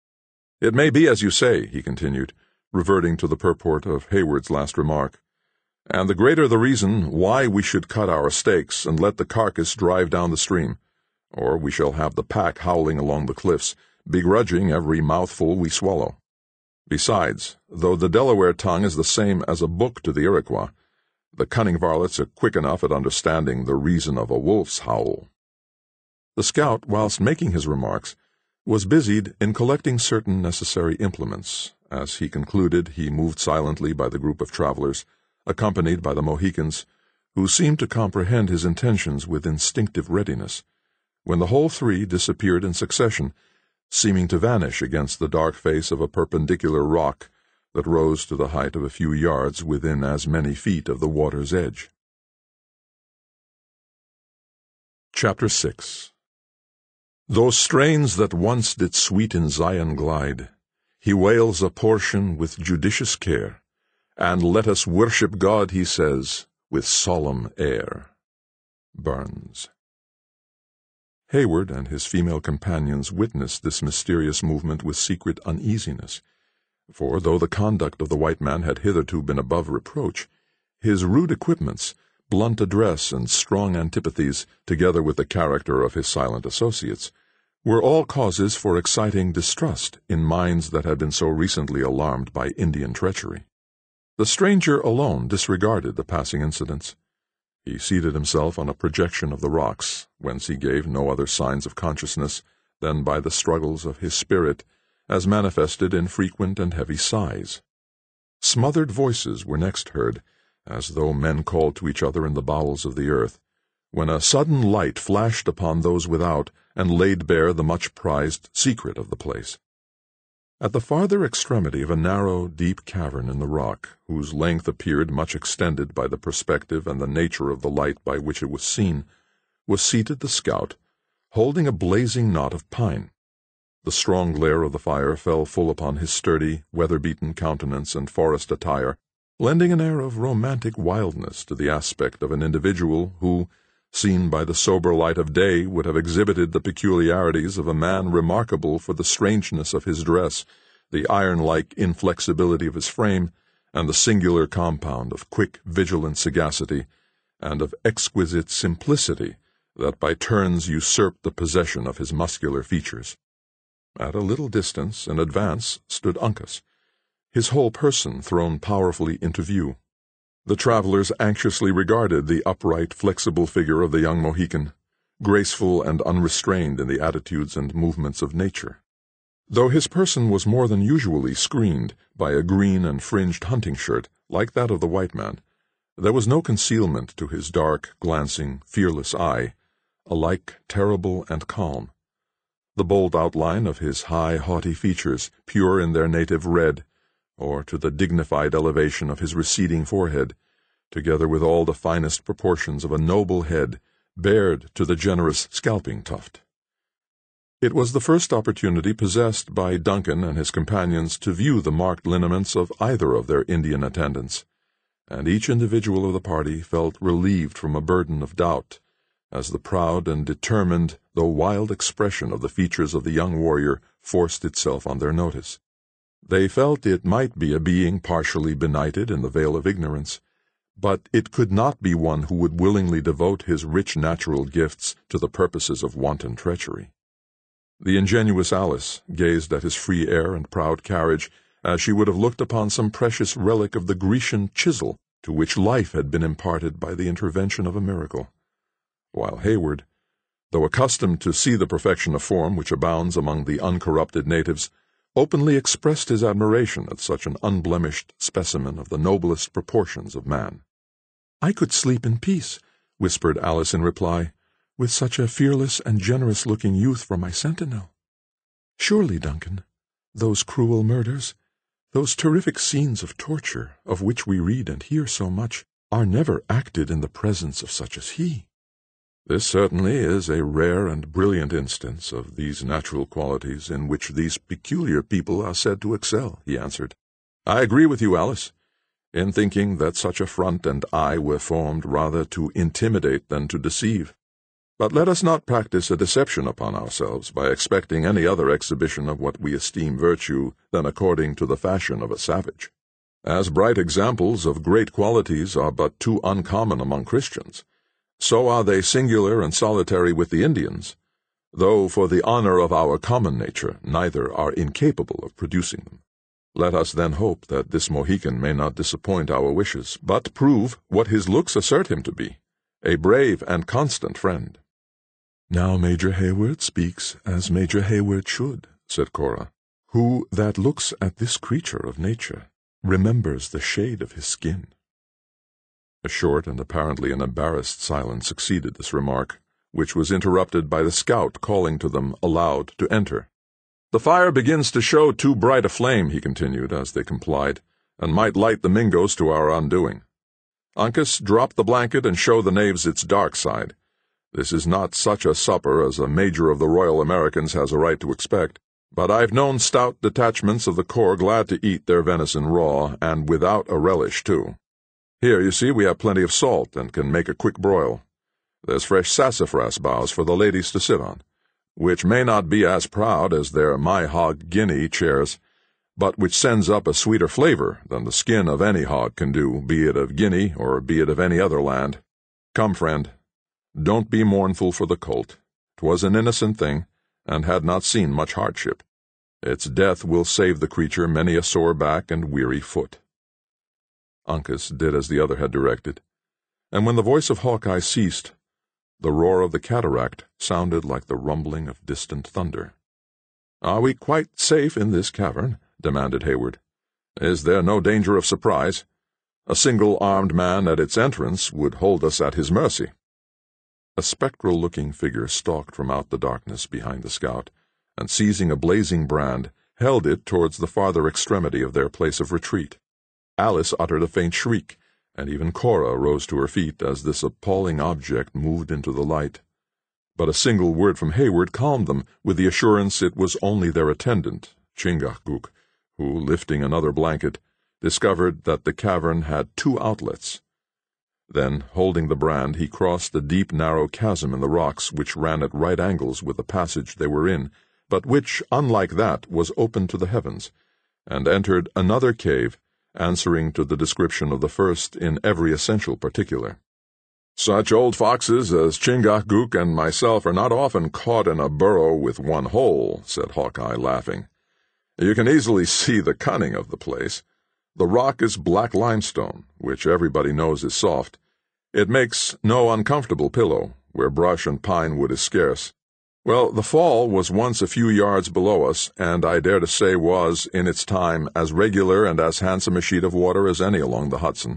It may be as you say," he continued, reverting to the purport of Hayward's last remark, "and the greater the reason why we should cut our stakes and let the carcass drive down the stream, or we shall have the pack howling along the cliffs, begrudging every mouthful we swallow. Besides, though the Delaware tongue is the same as a book to the Iroquois, the cunning varlets are quick enough at understanding the reason of a wolf's howl." The scout, whilst making his remarks, was busied in collecting certain necessary implements. As he concluded, he moved silently by the group of travelers, accompanied by the Mohicans, who seemed to comprehend his intentions with instinctive readiness, when the whole 3 disappeared in succession, seeming to vanish against the dark face of a perpendicular rock that rose to the height of a few yards within as many feet of the water's edge. Chapter 6. Those strains that once did sweet in Zion glide, he wails a portion with judicious care, and let us worship God, he says, with solemn air. Burns. Hayward and his female companions witnessed this mysterious movement with secret uneasiness, for though the conduct of the white man had hitherto been above reproach, his rude equipments, blunt address, and strong antipathies, together with the character of his silent associates, were all causes for exciting distrust in minds that had been so recently alarmed by Indian treachery. The stranger alone disregarded the passing incidents. He seated himself on a projection of the rocks, whence he gave no other signs of consciousness than by the struggles of his spirit, as manifested in frequent and heavy sighs. Smothered voices were next heard, as though men called to each other in the bowels of the earth, when a sudden light flashed upon those without and laid bare the much-prized secret of the place. At the farther extremity of a narrow, deep cavern in the rock, whose length appeared much extended by the perspective and the nature of the light by which it was seen, was seated the scout, holding a blazing knot of pine. The strong glare of the fire fell full upon his sturdy, weather-beaten countenance and forest attire, lending an air of romantic wildness to the aspect of an individual who, seen by the sober light of day, would have exhibited the peculiarities of a man remarkable for the strangeness of his dress, the iron-like inflexibility of his frame, and the singular compound of quick, vigilant sagacity, and of exquisite simplicity that by turns usurped the possession of his muscular features. At a little distance in advance stood Uncas, his whole person thrown powerfully into view. The travelers anxiously regarded the upright, flexible figure of the young Mohican, graceful and unrestrained in the attitudes and movements of nature. Though his person was more than usually screened by a green and fringed hunting shirt, like that of the white man, there was no concealment to his dark, glancing, fearless eye, alike terrible and calm. The bold outline of his high, haughty features, pure in their native red, or to the dignified elevation of his receding forehead, together with all the finest proportions of a noble head, bared to the generous scalping tuft. It was the first opportunity possessed by Duncan and his companions to view the marked lineaments of either of their Indian attendants, and each individual of the party felt relieved from a burden of doubt, as the proud and determined, though wild expression of the features of the young warrior forced itself on their notice. They felt it might be a being partially benighted in the veil of ignorance, but it could not be one who would willingly devote his rich natural gifts to the purposes of wanton treachery. The ingenuous Alice gazed at his free air and proud carriage as she would have looked upon some precious relic of the Grecian chisel to which life had been imparted by the intervention of a miracle, while Hayward, though accustomed to see the perfection of form which abounds among the uncorrupted natives, openly expressed his admiration at such an unblemished specimen of the noblest proportions of man. "I could sleep in peace," whispered Alice in reply, "with such a fearless and generous-looking youth for my sentinel. Surely, Duncan, those cruel murders, those terrific scenes of torture, of which we read and hear so much, are never acted in the presence of such as he." "This certainly is a rare and brilliant instance of these natural qualities in which these peculiar people are said to excel," he answered. "I agree with you, Alice, in thinking that such a front and eye were formed rather to intimidate than to deceive. But let us not practice a deception upon ourselves by expecting any other exhibition of what we esteem virtue than according to the fashion of a savage. As bright examples of great qualities are but too uncommon among Christians, so are they singular and solitary with the Indians, though for the honor of our common nature neither are incapable of producing them. Let us then hope that this Mohican may not disappoint our wishes, but prove what his looks assert him to be, a brave and constant friend." "Now Major Hayward speaks as Major Hayward should," said Cora, "who that looks at this creature of nature remembers the shade of his skin." A short and apparently an embarrassed silence succeeded this remark, which was interrupted by the scout calling to them aloud to enter. "The fire begins to show too bright a flame," he continued, as they complied, "and might light the Mingoes to our undoing. Uncas, drop the blanket and show the knaves its dark side. This is not such a supper as a major of the Royal Americans has a right to expect, but I've known stout detachments of the Corps glad to eat their venison raw, and without a relish, too. Here, you see, we have plenty of salt and can make a quick broil. There's fresh sassafras boughs for the ladies to sit on, which may not be as proud as their mahogany chairs, but which sends up a sweeter flavor than the skin of any hog can do, be it of Guinea or be it of any other land. Come, friend, don't be mournful for the colt. 'Twas an innocent thing, and had not seen much hardship. Its death will save the creature many a sore back and weary foot. Uncas did as the other had directed, and when the voice of Hawkeye ceased, the roar of the cataract sounded like the rumbling of distant thunder. "Are we quite safe in this cavern?" demanded Hayward. "Is there no danger of surprise? A single armed man at its entrance would hold us at his mercy." A spectral-looking figure stalked from out the darkness behind the scout, and seizing a blazing brand, held it towards the farther extremity of their place of retreat. Alice uttered a faint shriek, and even Cora rose to her feet as this appalling object moved into the light. But a single word from Hayward calmed them, with the assurance it was only their attendant, Chingachgook, who, lifting another blanket, discovered that the cavern had 2 outlets. Then, holding the brand, he crossed a deep, narrow chasm in the rocks which ran at right angles with the passage they were in, but which, unlike that, was open to the heavens, and entered another cave, answering to the description of the first in every essential particular. "Such old foxes as Chingachgook and myself are not often caught in a burrow with one hole," said Hawkeye, laughing. "You can easily see the cunning of the place. The rock is black limestone, which everybody knows is soft. It makes no uncomfortable pillow, where brush and pine wood is scarce. Well, the fall was once a few yards below us, and I dare to say was, in its time, as regular and as handsome a sheet of water as any along the Hudson.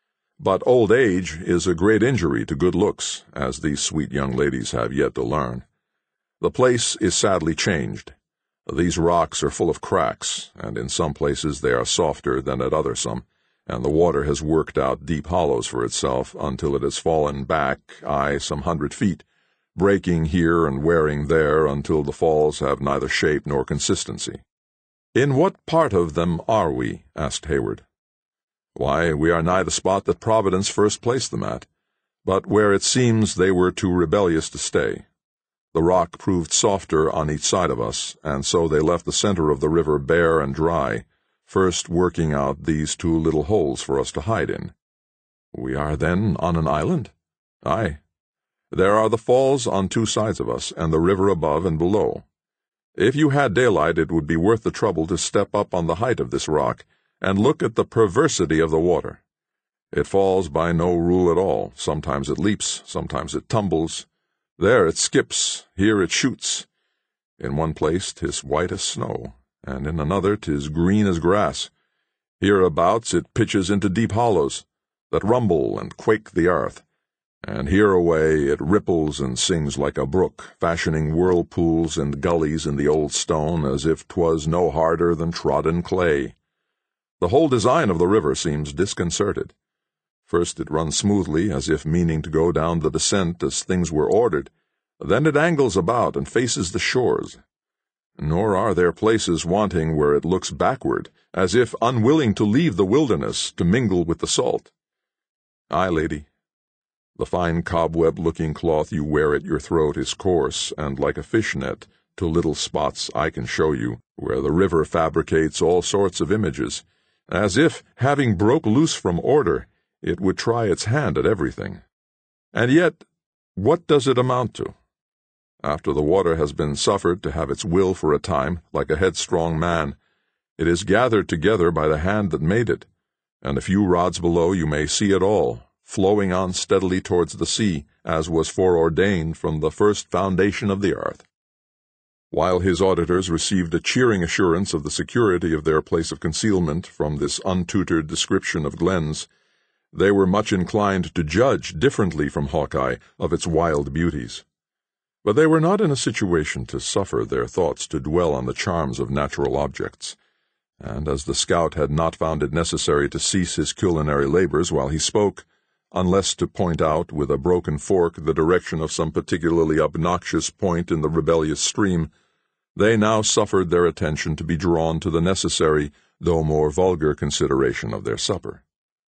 But old age is a great injury to good looks, as these sweet young ladies have yet to learn. The place is sadly changed. These rocks are full of cracks, and in some places they are softer than at other some, and the water has worked out deep hollows for itself until it has fallen back, some 100 feet, breaking here and wearing there until the falls have neither shape nor consistency. "In what part of them are we?" asked Hayward. "Why, we are nigh the spot that Providence first placed them at, but where it seems they were too rebellious to stay. The rock proved softer on each side of us, and so they left the center of the river bare and dry, first working out these 2 little holes for us to hide in." "We are then on an island?" "Aye. There are the falls on 2 sides of us, and the river above and below. If you had daylight, it would be worth the trouble to step up on the height of this rock, and look at the perversity of the water. It falls by no rule at all. Sometimes it leaps, sometimes it tumbles. There it skips, here it shoots. In one place 'tis white as snow, and in another 'tis green as grass. Hereabouts it pitches into deep hollows, that rumble and quake the earth, and hereaway it ripples and sings like a brook, fashioning whirlpools and gullies in the old stone as if 'twas no harder than trodden clay. The whole design of the river seems disconcerted. First it runs smoothly, as if meaning to go down the descent as things were ordered. Then it angles about and faces the shores. Nor are there places wanting where it looks backward, as if unwilling to leave the wilderness to mingle with the salt. Aye, lady, the fine cobweb-looking cloth you wear at your throat is coarse and like a fish-net to little spots I can show you, where the river fabricates all sorts of images, as if, having broke loose from order, it would try its hand at everything. And yet, what does it amount to? After the water has been suffered to have its will for a time, like a headstrong man, it is gathered together by the hand that made it, and a few rods below you may see it all, flowing on steadily towards the sea, as was foreordained from the first foundation of the earth." While his auditors received a cheering assurance of the security of their place of concealment from this untutored description of Glenn's, they were much inclined to judge differently from Hawkeye of its wild beauties. But they were not in a situation to suffer their thoughts to dwell on the charms of natural objects, and as the scout had not found it necessary to cease his culinary labors while he spoke, unless to point out with a broken fork the direction of some particularly obnoxious point in the rebellious stream, they now suffered their attention to be drawn to the necessary, though more vulgar consideration of their supper.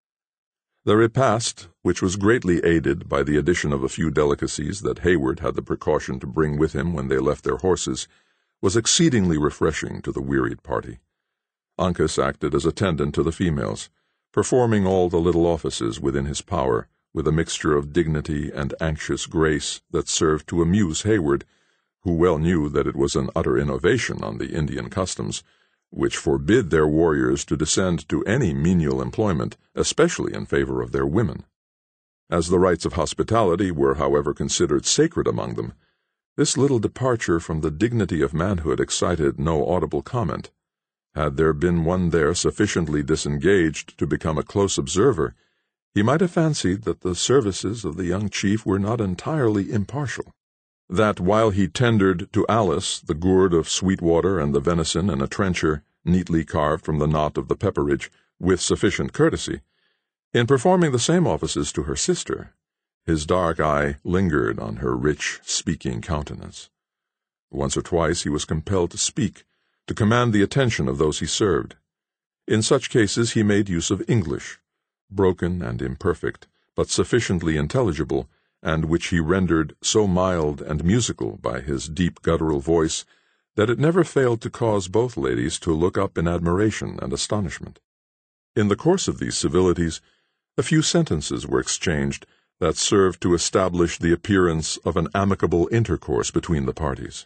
The repast, which was greatly aided by the addition of a few delicacies that Hayward had the precaution to bring with him when they left their horses, was exceedingly refreshing to the wearied party. Uncas acted as attendant to the females, performing all the little offices within his power, with a mixture of dignity and anxious grace that served to amuse Hayward, who well knew that it was an utter innovation on the Indian customs, which forbid their warriors to descend to any menial employment, especially in favor of their women. As the rites of hospitality were, however, considered sacred among them, this little departure from the dignity of manhood excited no audible comment. Had there been one there sufficiently disengaged to become a close observer, he might have fancied that the services of the young chief were not entirely impartial, that while he tendered to Alice the gourd of sweet water and the venison in a trencher, neatly carved from the knot of the pepperidge, with sufficient courtesy, in performing the same offices to her sister, his dark eye lingered on her rich, speaking countenance. Once or twice he was compelled to speak, to command the attention of those he served. In such cases he made use of English, broken and imperfect, but sufficiently intelligible, and which he rendered so mild and musical by his deep guttural voice that it never failed to cause both ladies to look up in admiration and astonishment. In the course of these civilities, a few sentences were exchanged that served to establish the appearance of an amicable intercourse between the parties.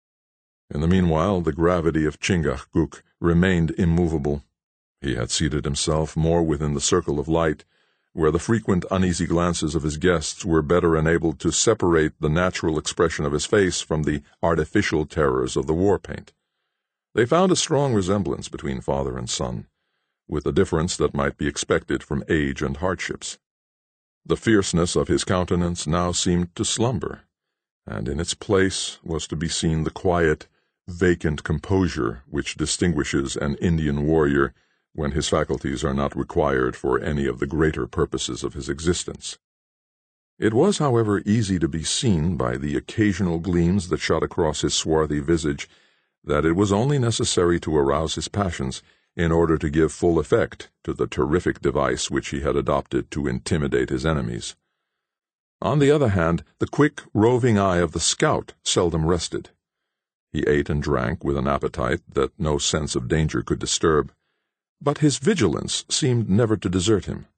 In the meanwhile, the gravity of Chingachgook remained immovable. He had seated himself more within the circle of light, where the frequent uneasy glances of his guests were better enabled to separate the natural expression of his face from the artificial terrors of the war-paint. They found a strong resemblance between father and son, with the difference that might be expected from age and hardships. The fierceness of his countenance now seemed to slumber, and in its place was to be seen the quiet, vacant composure which distinguishes an Indian warrior when his faculties are not required for any of the greater purposes of his existence. It was, however, easy to be seen by the occasional gleams that shot across his swarthy visage that it was only necessary to arouse his passions in order to give full effect to the terrific device which he had adopted to intimidate his enemies. On the other hand, the quick, roving eye of the scout seldom rested. He ate and drank with an appetite that no sense of danger could disturb, but his vigilance seemed never to desert him.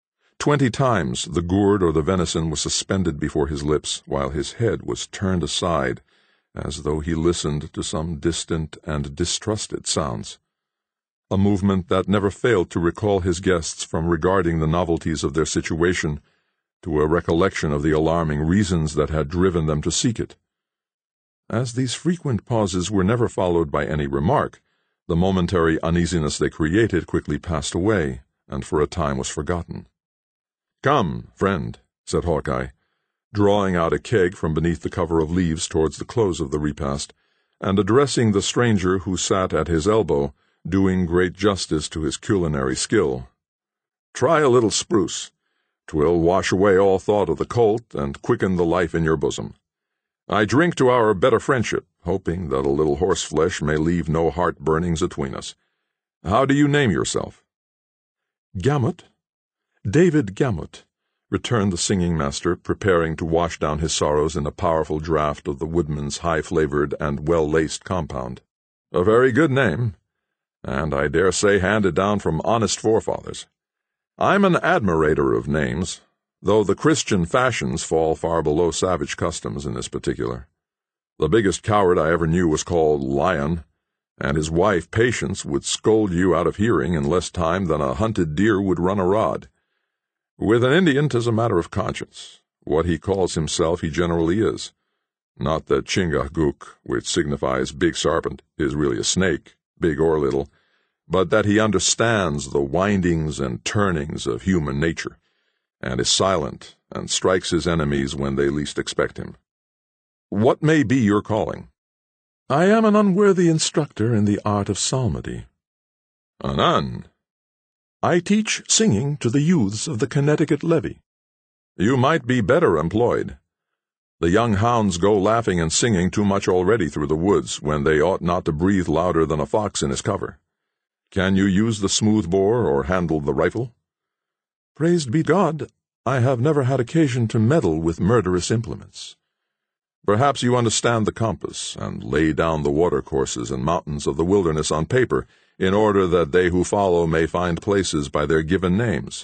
20 times the gourd or the venison was suspended before his lips, while his head was turned aside, as though he listened to some distant and distrusted sounds, a movement that never failed to recall his guests from regarding the novelties of their situation to a recollection of the alarming reasons that had driven them to seek it. As these frequent pauses were never followed by any remark, the momentary uneasiness they created quickly passed away, and for a time was forgotten. "Come, friend," said Hawkeye, drawing out a keg from beneath the cover of leaves towards the close of the repast, and addressing the stranger who sat at his elbow, doing great justice to his culinary skill. "Try a little spruce. 'Twill wash away all thought of the colt and quicken the life in your bosom. I drink to our better friendship, hoping that a little horseflesh may leave no heart-burnings atween us. How do you name yourself?" "Gamut. David Gamut," returned the singing master, preparing to wash down his sorrows in a powerful draught of the woodman's high-flavored and well-laced compound. "A very good name, and I dare say handed down from honest forefathers. I'm an admirator of names, though the Christian fashions fall far below savage customs in this particular. The biggest coward I ever knew was called Lion, and his wife Patience would scold you out of hearing in less time than a hunted deer would run a rod. With an Indian 'tis a matter of conscience. What he calls himself he generally is. Not that Chingachgook, which signifies big serpent, is really a snake, big or little, but that he understands the windings and turnings of human nature, and is silent and strikes his enemies when they least expect him. What may be your calling?" "I am an unworthy instructor in the art of psalmody." "Anan." "I teach singing to the youths of the Connecticut levy." You might be better employed. The young hounds go laughing and singing too much already through the woods, when they ought not to breathe louder than a fox in his cover. Can you use the smooth-bore or handle the rifle?" "Praised be God, I have never had occasion to meddle with murderous implements." "Perhaps you understand the compass, and lay down the watercourses and mountains of the wilderness on paper, in order that they who follow may find places by their given names."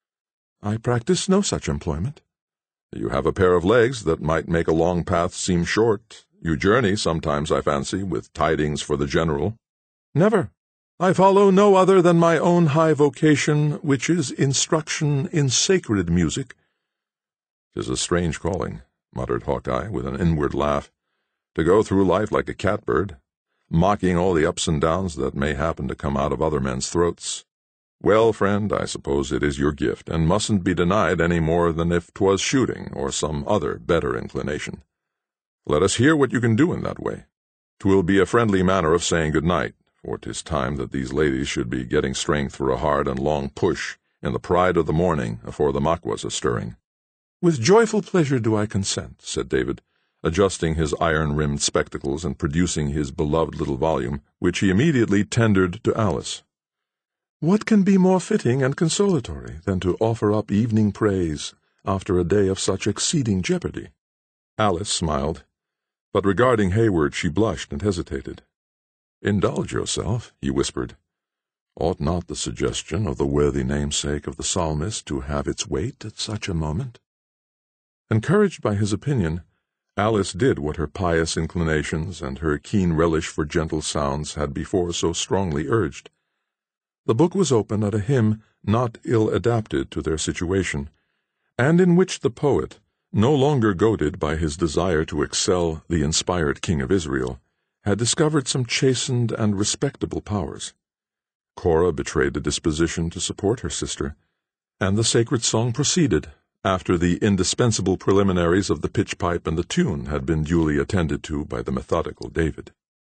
"I practice no such employment." "You have a pair of legs that might make a long path seem short. You journey sometimes, I fancy, with tidings for the general." "Never. I follow no other than my own high vocation, which is instruction in sacred music." "'Tis a strange calling," muttered Hawkeye, with an inward laugh, "to go through life like a catbird, mocking all the ups and downs that may happen to come out of other men's throats. Well, friend, I suppose it is your gift, and mustn't be denied any more than if 'twas shooting or some other better inclination. Let us hear what you can do in that way. 'Twill be a friendly manner of saying good night, for 'tis time that these ladies should be getting strength for a hard and long push in the pride of the morning afore the Maquas are stirring." "With joyful pleasure do I consent," said David, adjusting his iron-rimmed spectacles and producing his beloved little volume, which he immediately tendered to Alice. "What can be more fitting and consolatory than to offer up evening praise after a day of such exceeding jeopardy?" Alice smiled, but regarding Hayward she blushed and hesitated. "Indulge yourself," he whispered. "Ought not the suggestion of the worthy namesake of the psalmist to have its weight at such a moment?" Encouraged by his opinion, Alice did what her pious inclinations and her keen relish for gentle sounds had before so strongly urged. The book was open at a hymn not ill adapted to their situation, and in which the poet, no longer goaded by his desire to excel the inspired King of Israel, had discovered some chastened and respectable powers. Cora betrayed a disposition to support her sister, and the sacred song proceeded, after the indispensable preliminaries of the pitch-pipe and the tune had been duly attended to by the methodical David.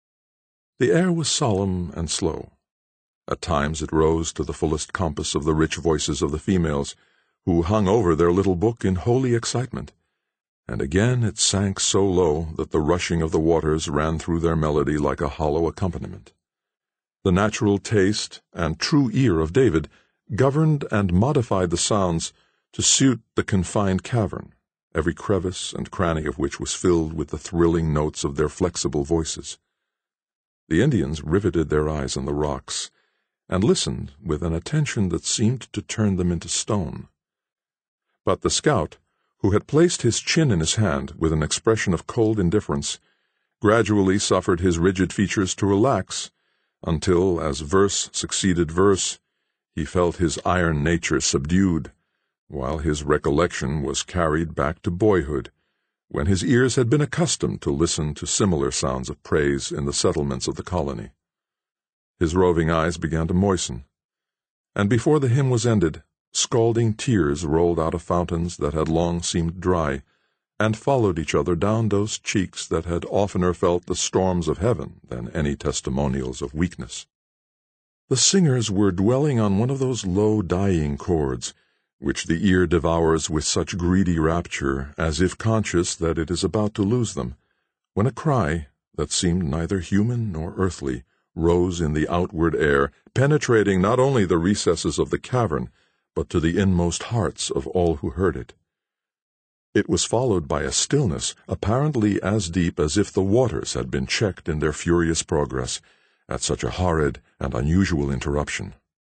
The air was solemn and slow. At times it rose to the fullest compass of the rich voices of the females, who hung over their little book in holy excitement, and again it sank so low that the rushing of the waters ran through their melody like a hollow accompaniment. The natural taste and true ear of David governed and modified the sounds to suit the confined cavern, every crevice and cranny of which was filled with the thrilling notes of their flexible voices. The Indians riveted their eyes on the rocks, and listened with an attention that seemed to turn them into stone. But the scout, who had placed his chin in his hand with an expression of cold indifference, gradually suffered his rigid features to relax, until, as verse succeeded verse, he felt his iron nature subdued, while his recollection was carried back to boyhood, when his ears had been accustomed to listen to similar sounds of praise in the settlements of the colony. His roving eyes began to moisten, and before the hymn was ended, scalding tears rolled out of fountains that had long seemed dry, and followed each other down those cheeks that had oftener felt the storms of heaven than any testimonials of weakness. The singers were dwelling on one of those low dying chords, which the ear devours with such greedy rapture as if conscious that it is about to lose them, when a cry, that seemed neither human nor earthly, rose in the outward air, penetrating not only the recesses of the cavern, but to the inmost hearts of all who heard it. It was followed by a stillness apparently as deep as if the waters had been checked in their furious progress at such a horrid and unusual interruption.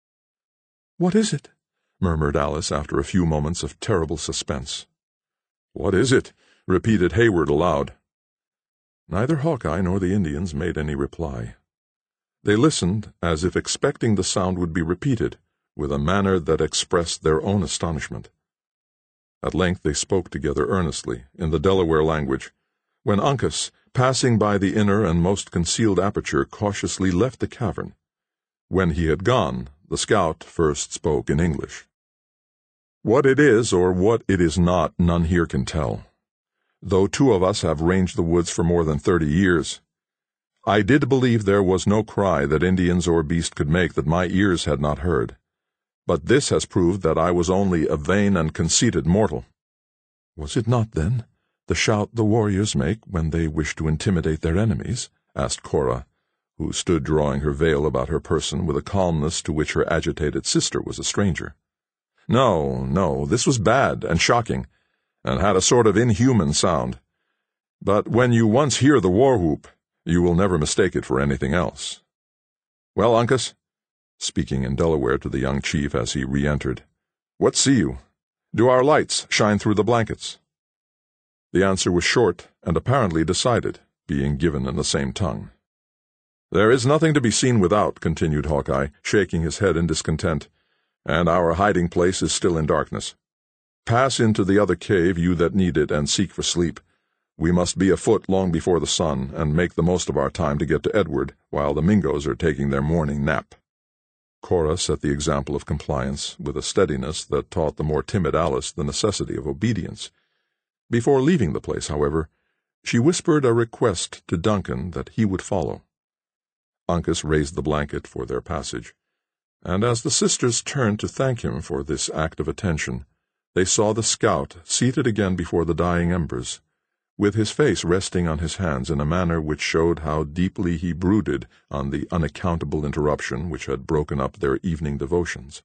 "What is it?" murmured Alice after a few moments of terrible suspense. "What is it?" repeated Hayward aloud. Neither Hawkeye nor the Indians made any reply. They listened as if expecting the sound would be repeated, with a manner that expressed their own astonishment. At length they spoke together earnestly, in the Delaware language, when Uncas, passing by the inner and most concealed aperture, cautiously left the cavern. When he had gone, the scout first spoke in English. "What it is or what it is not, none here can tell, though 2 of us have ranged the woods for more than 30 years. I did believe there was no cry that Indians or beast could make that my ears had not heard. But this has proved that I was only a vain and conceited mortal. Was it not, then, the shout the warriors make when they wish to intimidate their enemies? Asked Cora, who stood drawing her veil about her person with a calmness to which her agitated sister was a stranger. No, this was bad and shocking, and had a sort of inhuman sound. But when you once hear the war-whoop, you will never mistake it for anything else. Well, Uncas, speaking in Delaware to the young chief as he re-entered, what see you? Do our lights shine through the blankets? The answer was short and apparently decided, being given in the same tongue. There is nothing to be seen without, continued Hawkeye, shaking his head in discontent, and our hiding place is still in darkness. Pass into the other cave, you that need it, and seek for sleep. We must be afoot long before the sun, and make the most of our time to get to Edward, while the Mingoes are taking their morning nap. Cora set the example of compliance with a steadiness that taught the more timid Alice the necessity of obedience. Before leaving the place, however, she whispered a request to Duncan that he would follow. Uncas raised the blanket for their passage, and as the sisters turned to thank him for this act of attention, they saw the scout seated again before the dying embers, with his face resting on his hands in a manner which showed how deeply he brooded on the unaccountable interruption which had broken up their evening devotions.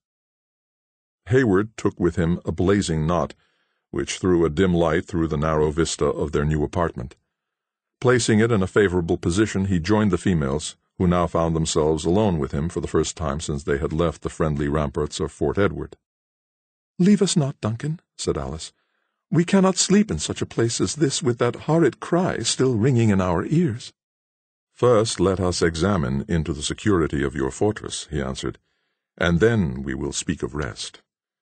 Hayward took with him a blazing knot, which threw a dim light through the narrow vista of their new apartment. Placing it in a favorable position, he joined the females, who now found themselves alone with him for the first time since they had left the friendly ramparts of Fort Edward. "Leave us not, Duncan," said Alice. "We cannot sleep in such a place as this with that horrid cry still ringing in our ears." "First let us examine into the security of your fortress," he answered, "and then we will speak of rest."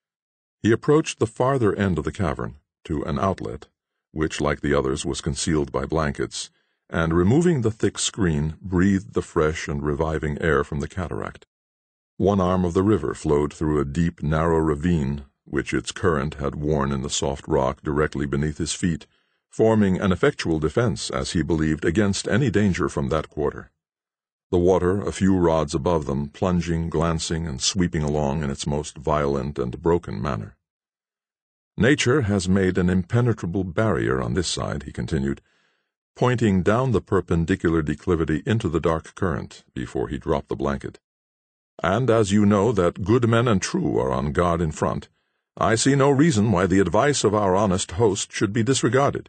He approached the farther end of the cavern, to an outlet, which, like the others, was concealed by blankets, and, removing the thick screen, breathed the fresh and reviving air from the cataract. One arm of the river flowed through a deep, narrow ravine, which its current had worn in the soft rock directly beneath his feet, forming an effectual defense, as he believed, against any danger from that quarter. The water, a few rods above them, plunging, glancing, and sweeping along in its most violent and broken manner. "Nature has made an impenetrable barrier on this side," he continued, pointing down the perpendicular declivity into the dark current before he dropped the blanket. "And as you know that good men and true are on guard in front, I see no reason why the advice of our honest host should be disregarded.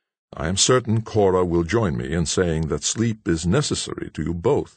I am certain Cora will join me in saying that sleep is necessary to you both."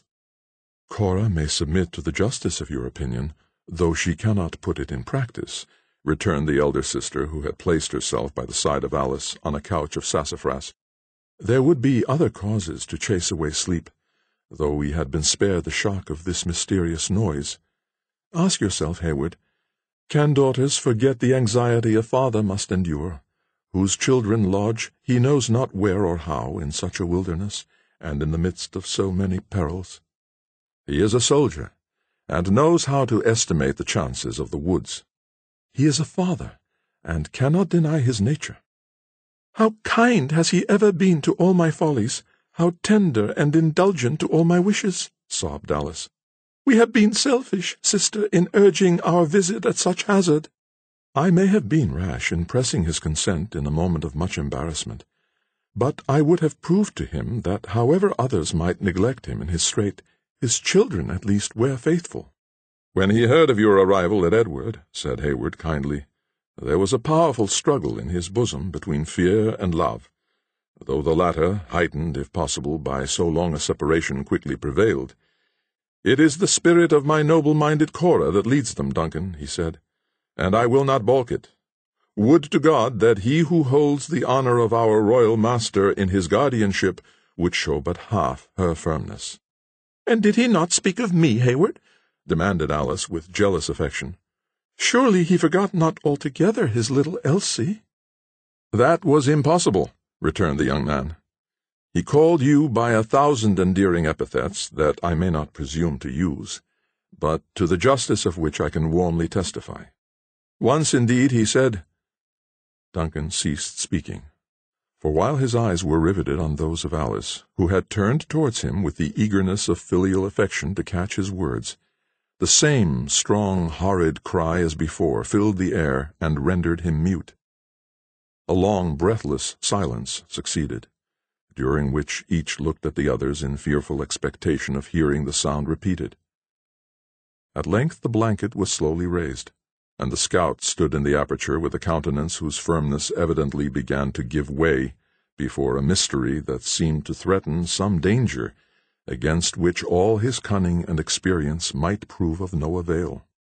"Cora may submit to the justice of your opinion, though she cannot put it in practice," returned the elder sister, who had placed herself by the side of Alice on a couch of sassafras. "There would be other causes to chase away sleep, though we had been spared the shock of this mysterious noise. Ask yourself, Hayward, can daughters forget the anxiety a father must endure, whose children lodge he knows not where or how in such a wilderness, and in the midst of so many perils? He is a soldier, and knows how to estimate the chances of the woods. He is a father, and cannot deny his nature." "How kind has he ever been to all my follies, how tender and indulgent to all my wishes," sobbed Alice. "We have been selfish, sister, in urging our visit at such hazard." "I may have been rash in pressing his consent in a moment of much embarrassment, but I would have proved to him that however others might neglect him in his strait, his children at least were faithful." "When he heard of your arrival at Edward," said Hayward kindly, "there was a powerful struggle in his bosom between fear and love, though the latter, heightened, if possible, by so long a separation, quickly prevailed. It is the spirit of my noble-minded Cora that leads them, Duncan," he said, "and I will not balk it. Would to God that he who holds the honor of our royal master in his guardianship would show but half her firmness." "And did he not speak of me, Hayward?" demanded Alice with jealous affection. "Surely he forgot not altogether his little Elsie." "That was impossible," returned the young man. "He called you by 1,000 endearing epithets that I may not presume to use, but to the justice of which I can warmly testify. Once, indeed, he said—" Duncan ceased speaking, for while his eyes were riveted on those of Alice, who had turned towards him with the eagerness of filial affection to catch his words, the same strong, horrid cry as before filled the air and rendered him mute. A long, breathless silence succeeded, during which each looked at the others in fearful expectation of hearing the sound repeated. At length the blanket was slowly raised, and the scout stood in the aperture with a countenance whose firmness evidently began to give way before a mystery that seemed to threaten some danger against which all his cunning and experience might prove of no avail.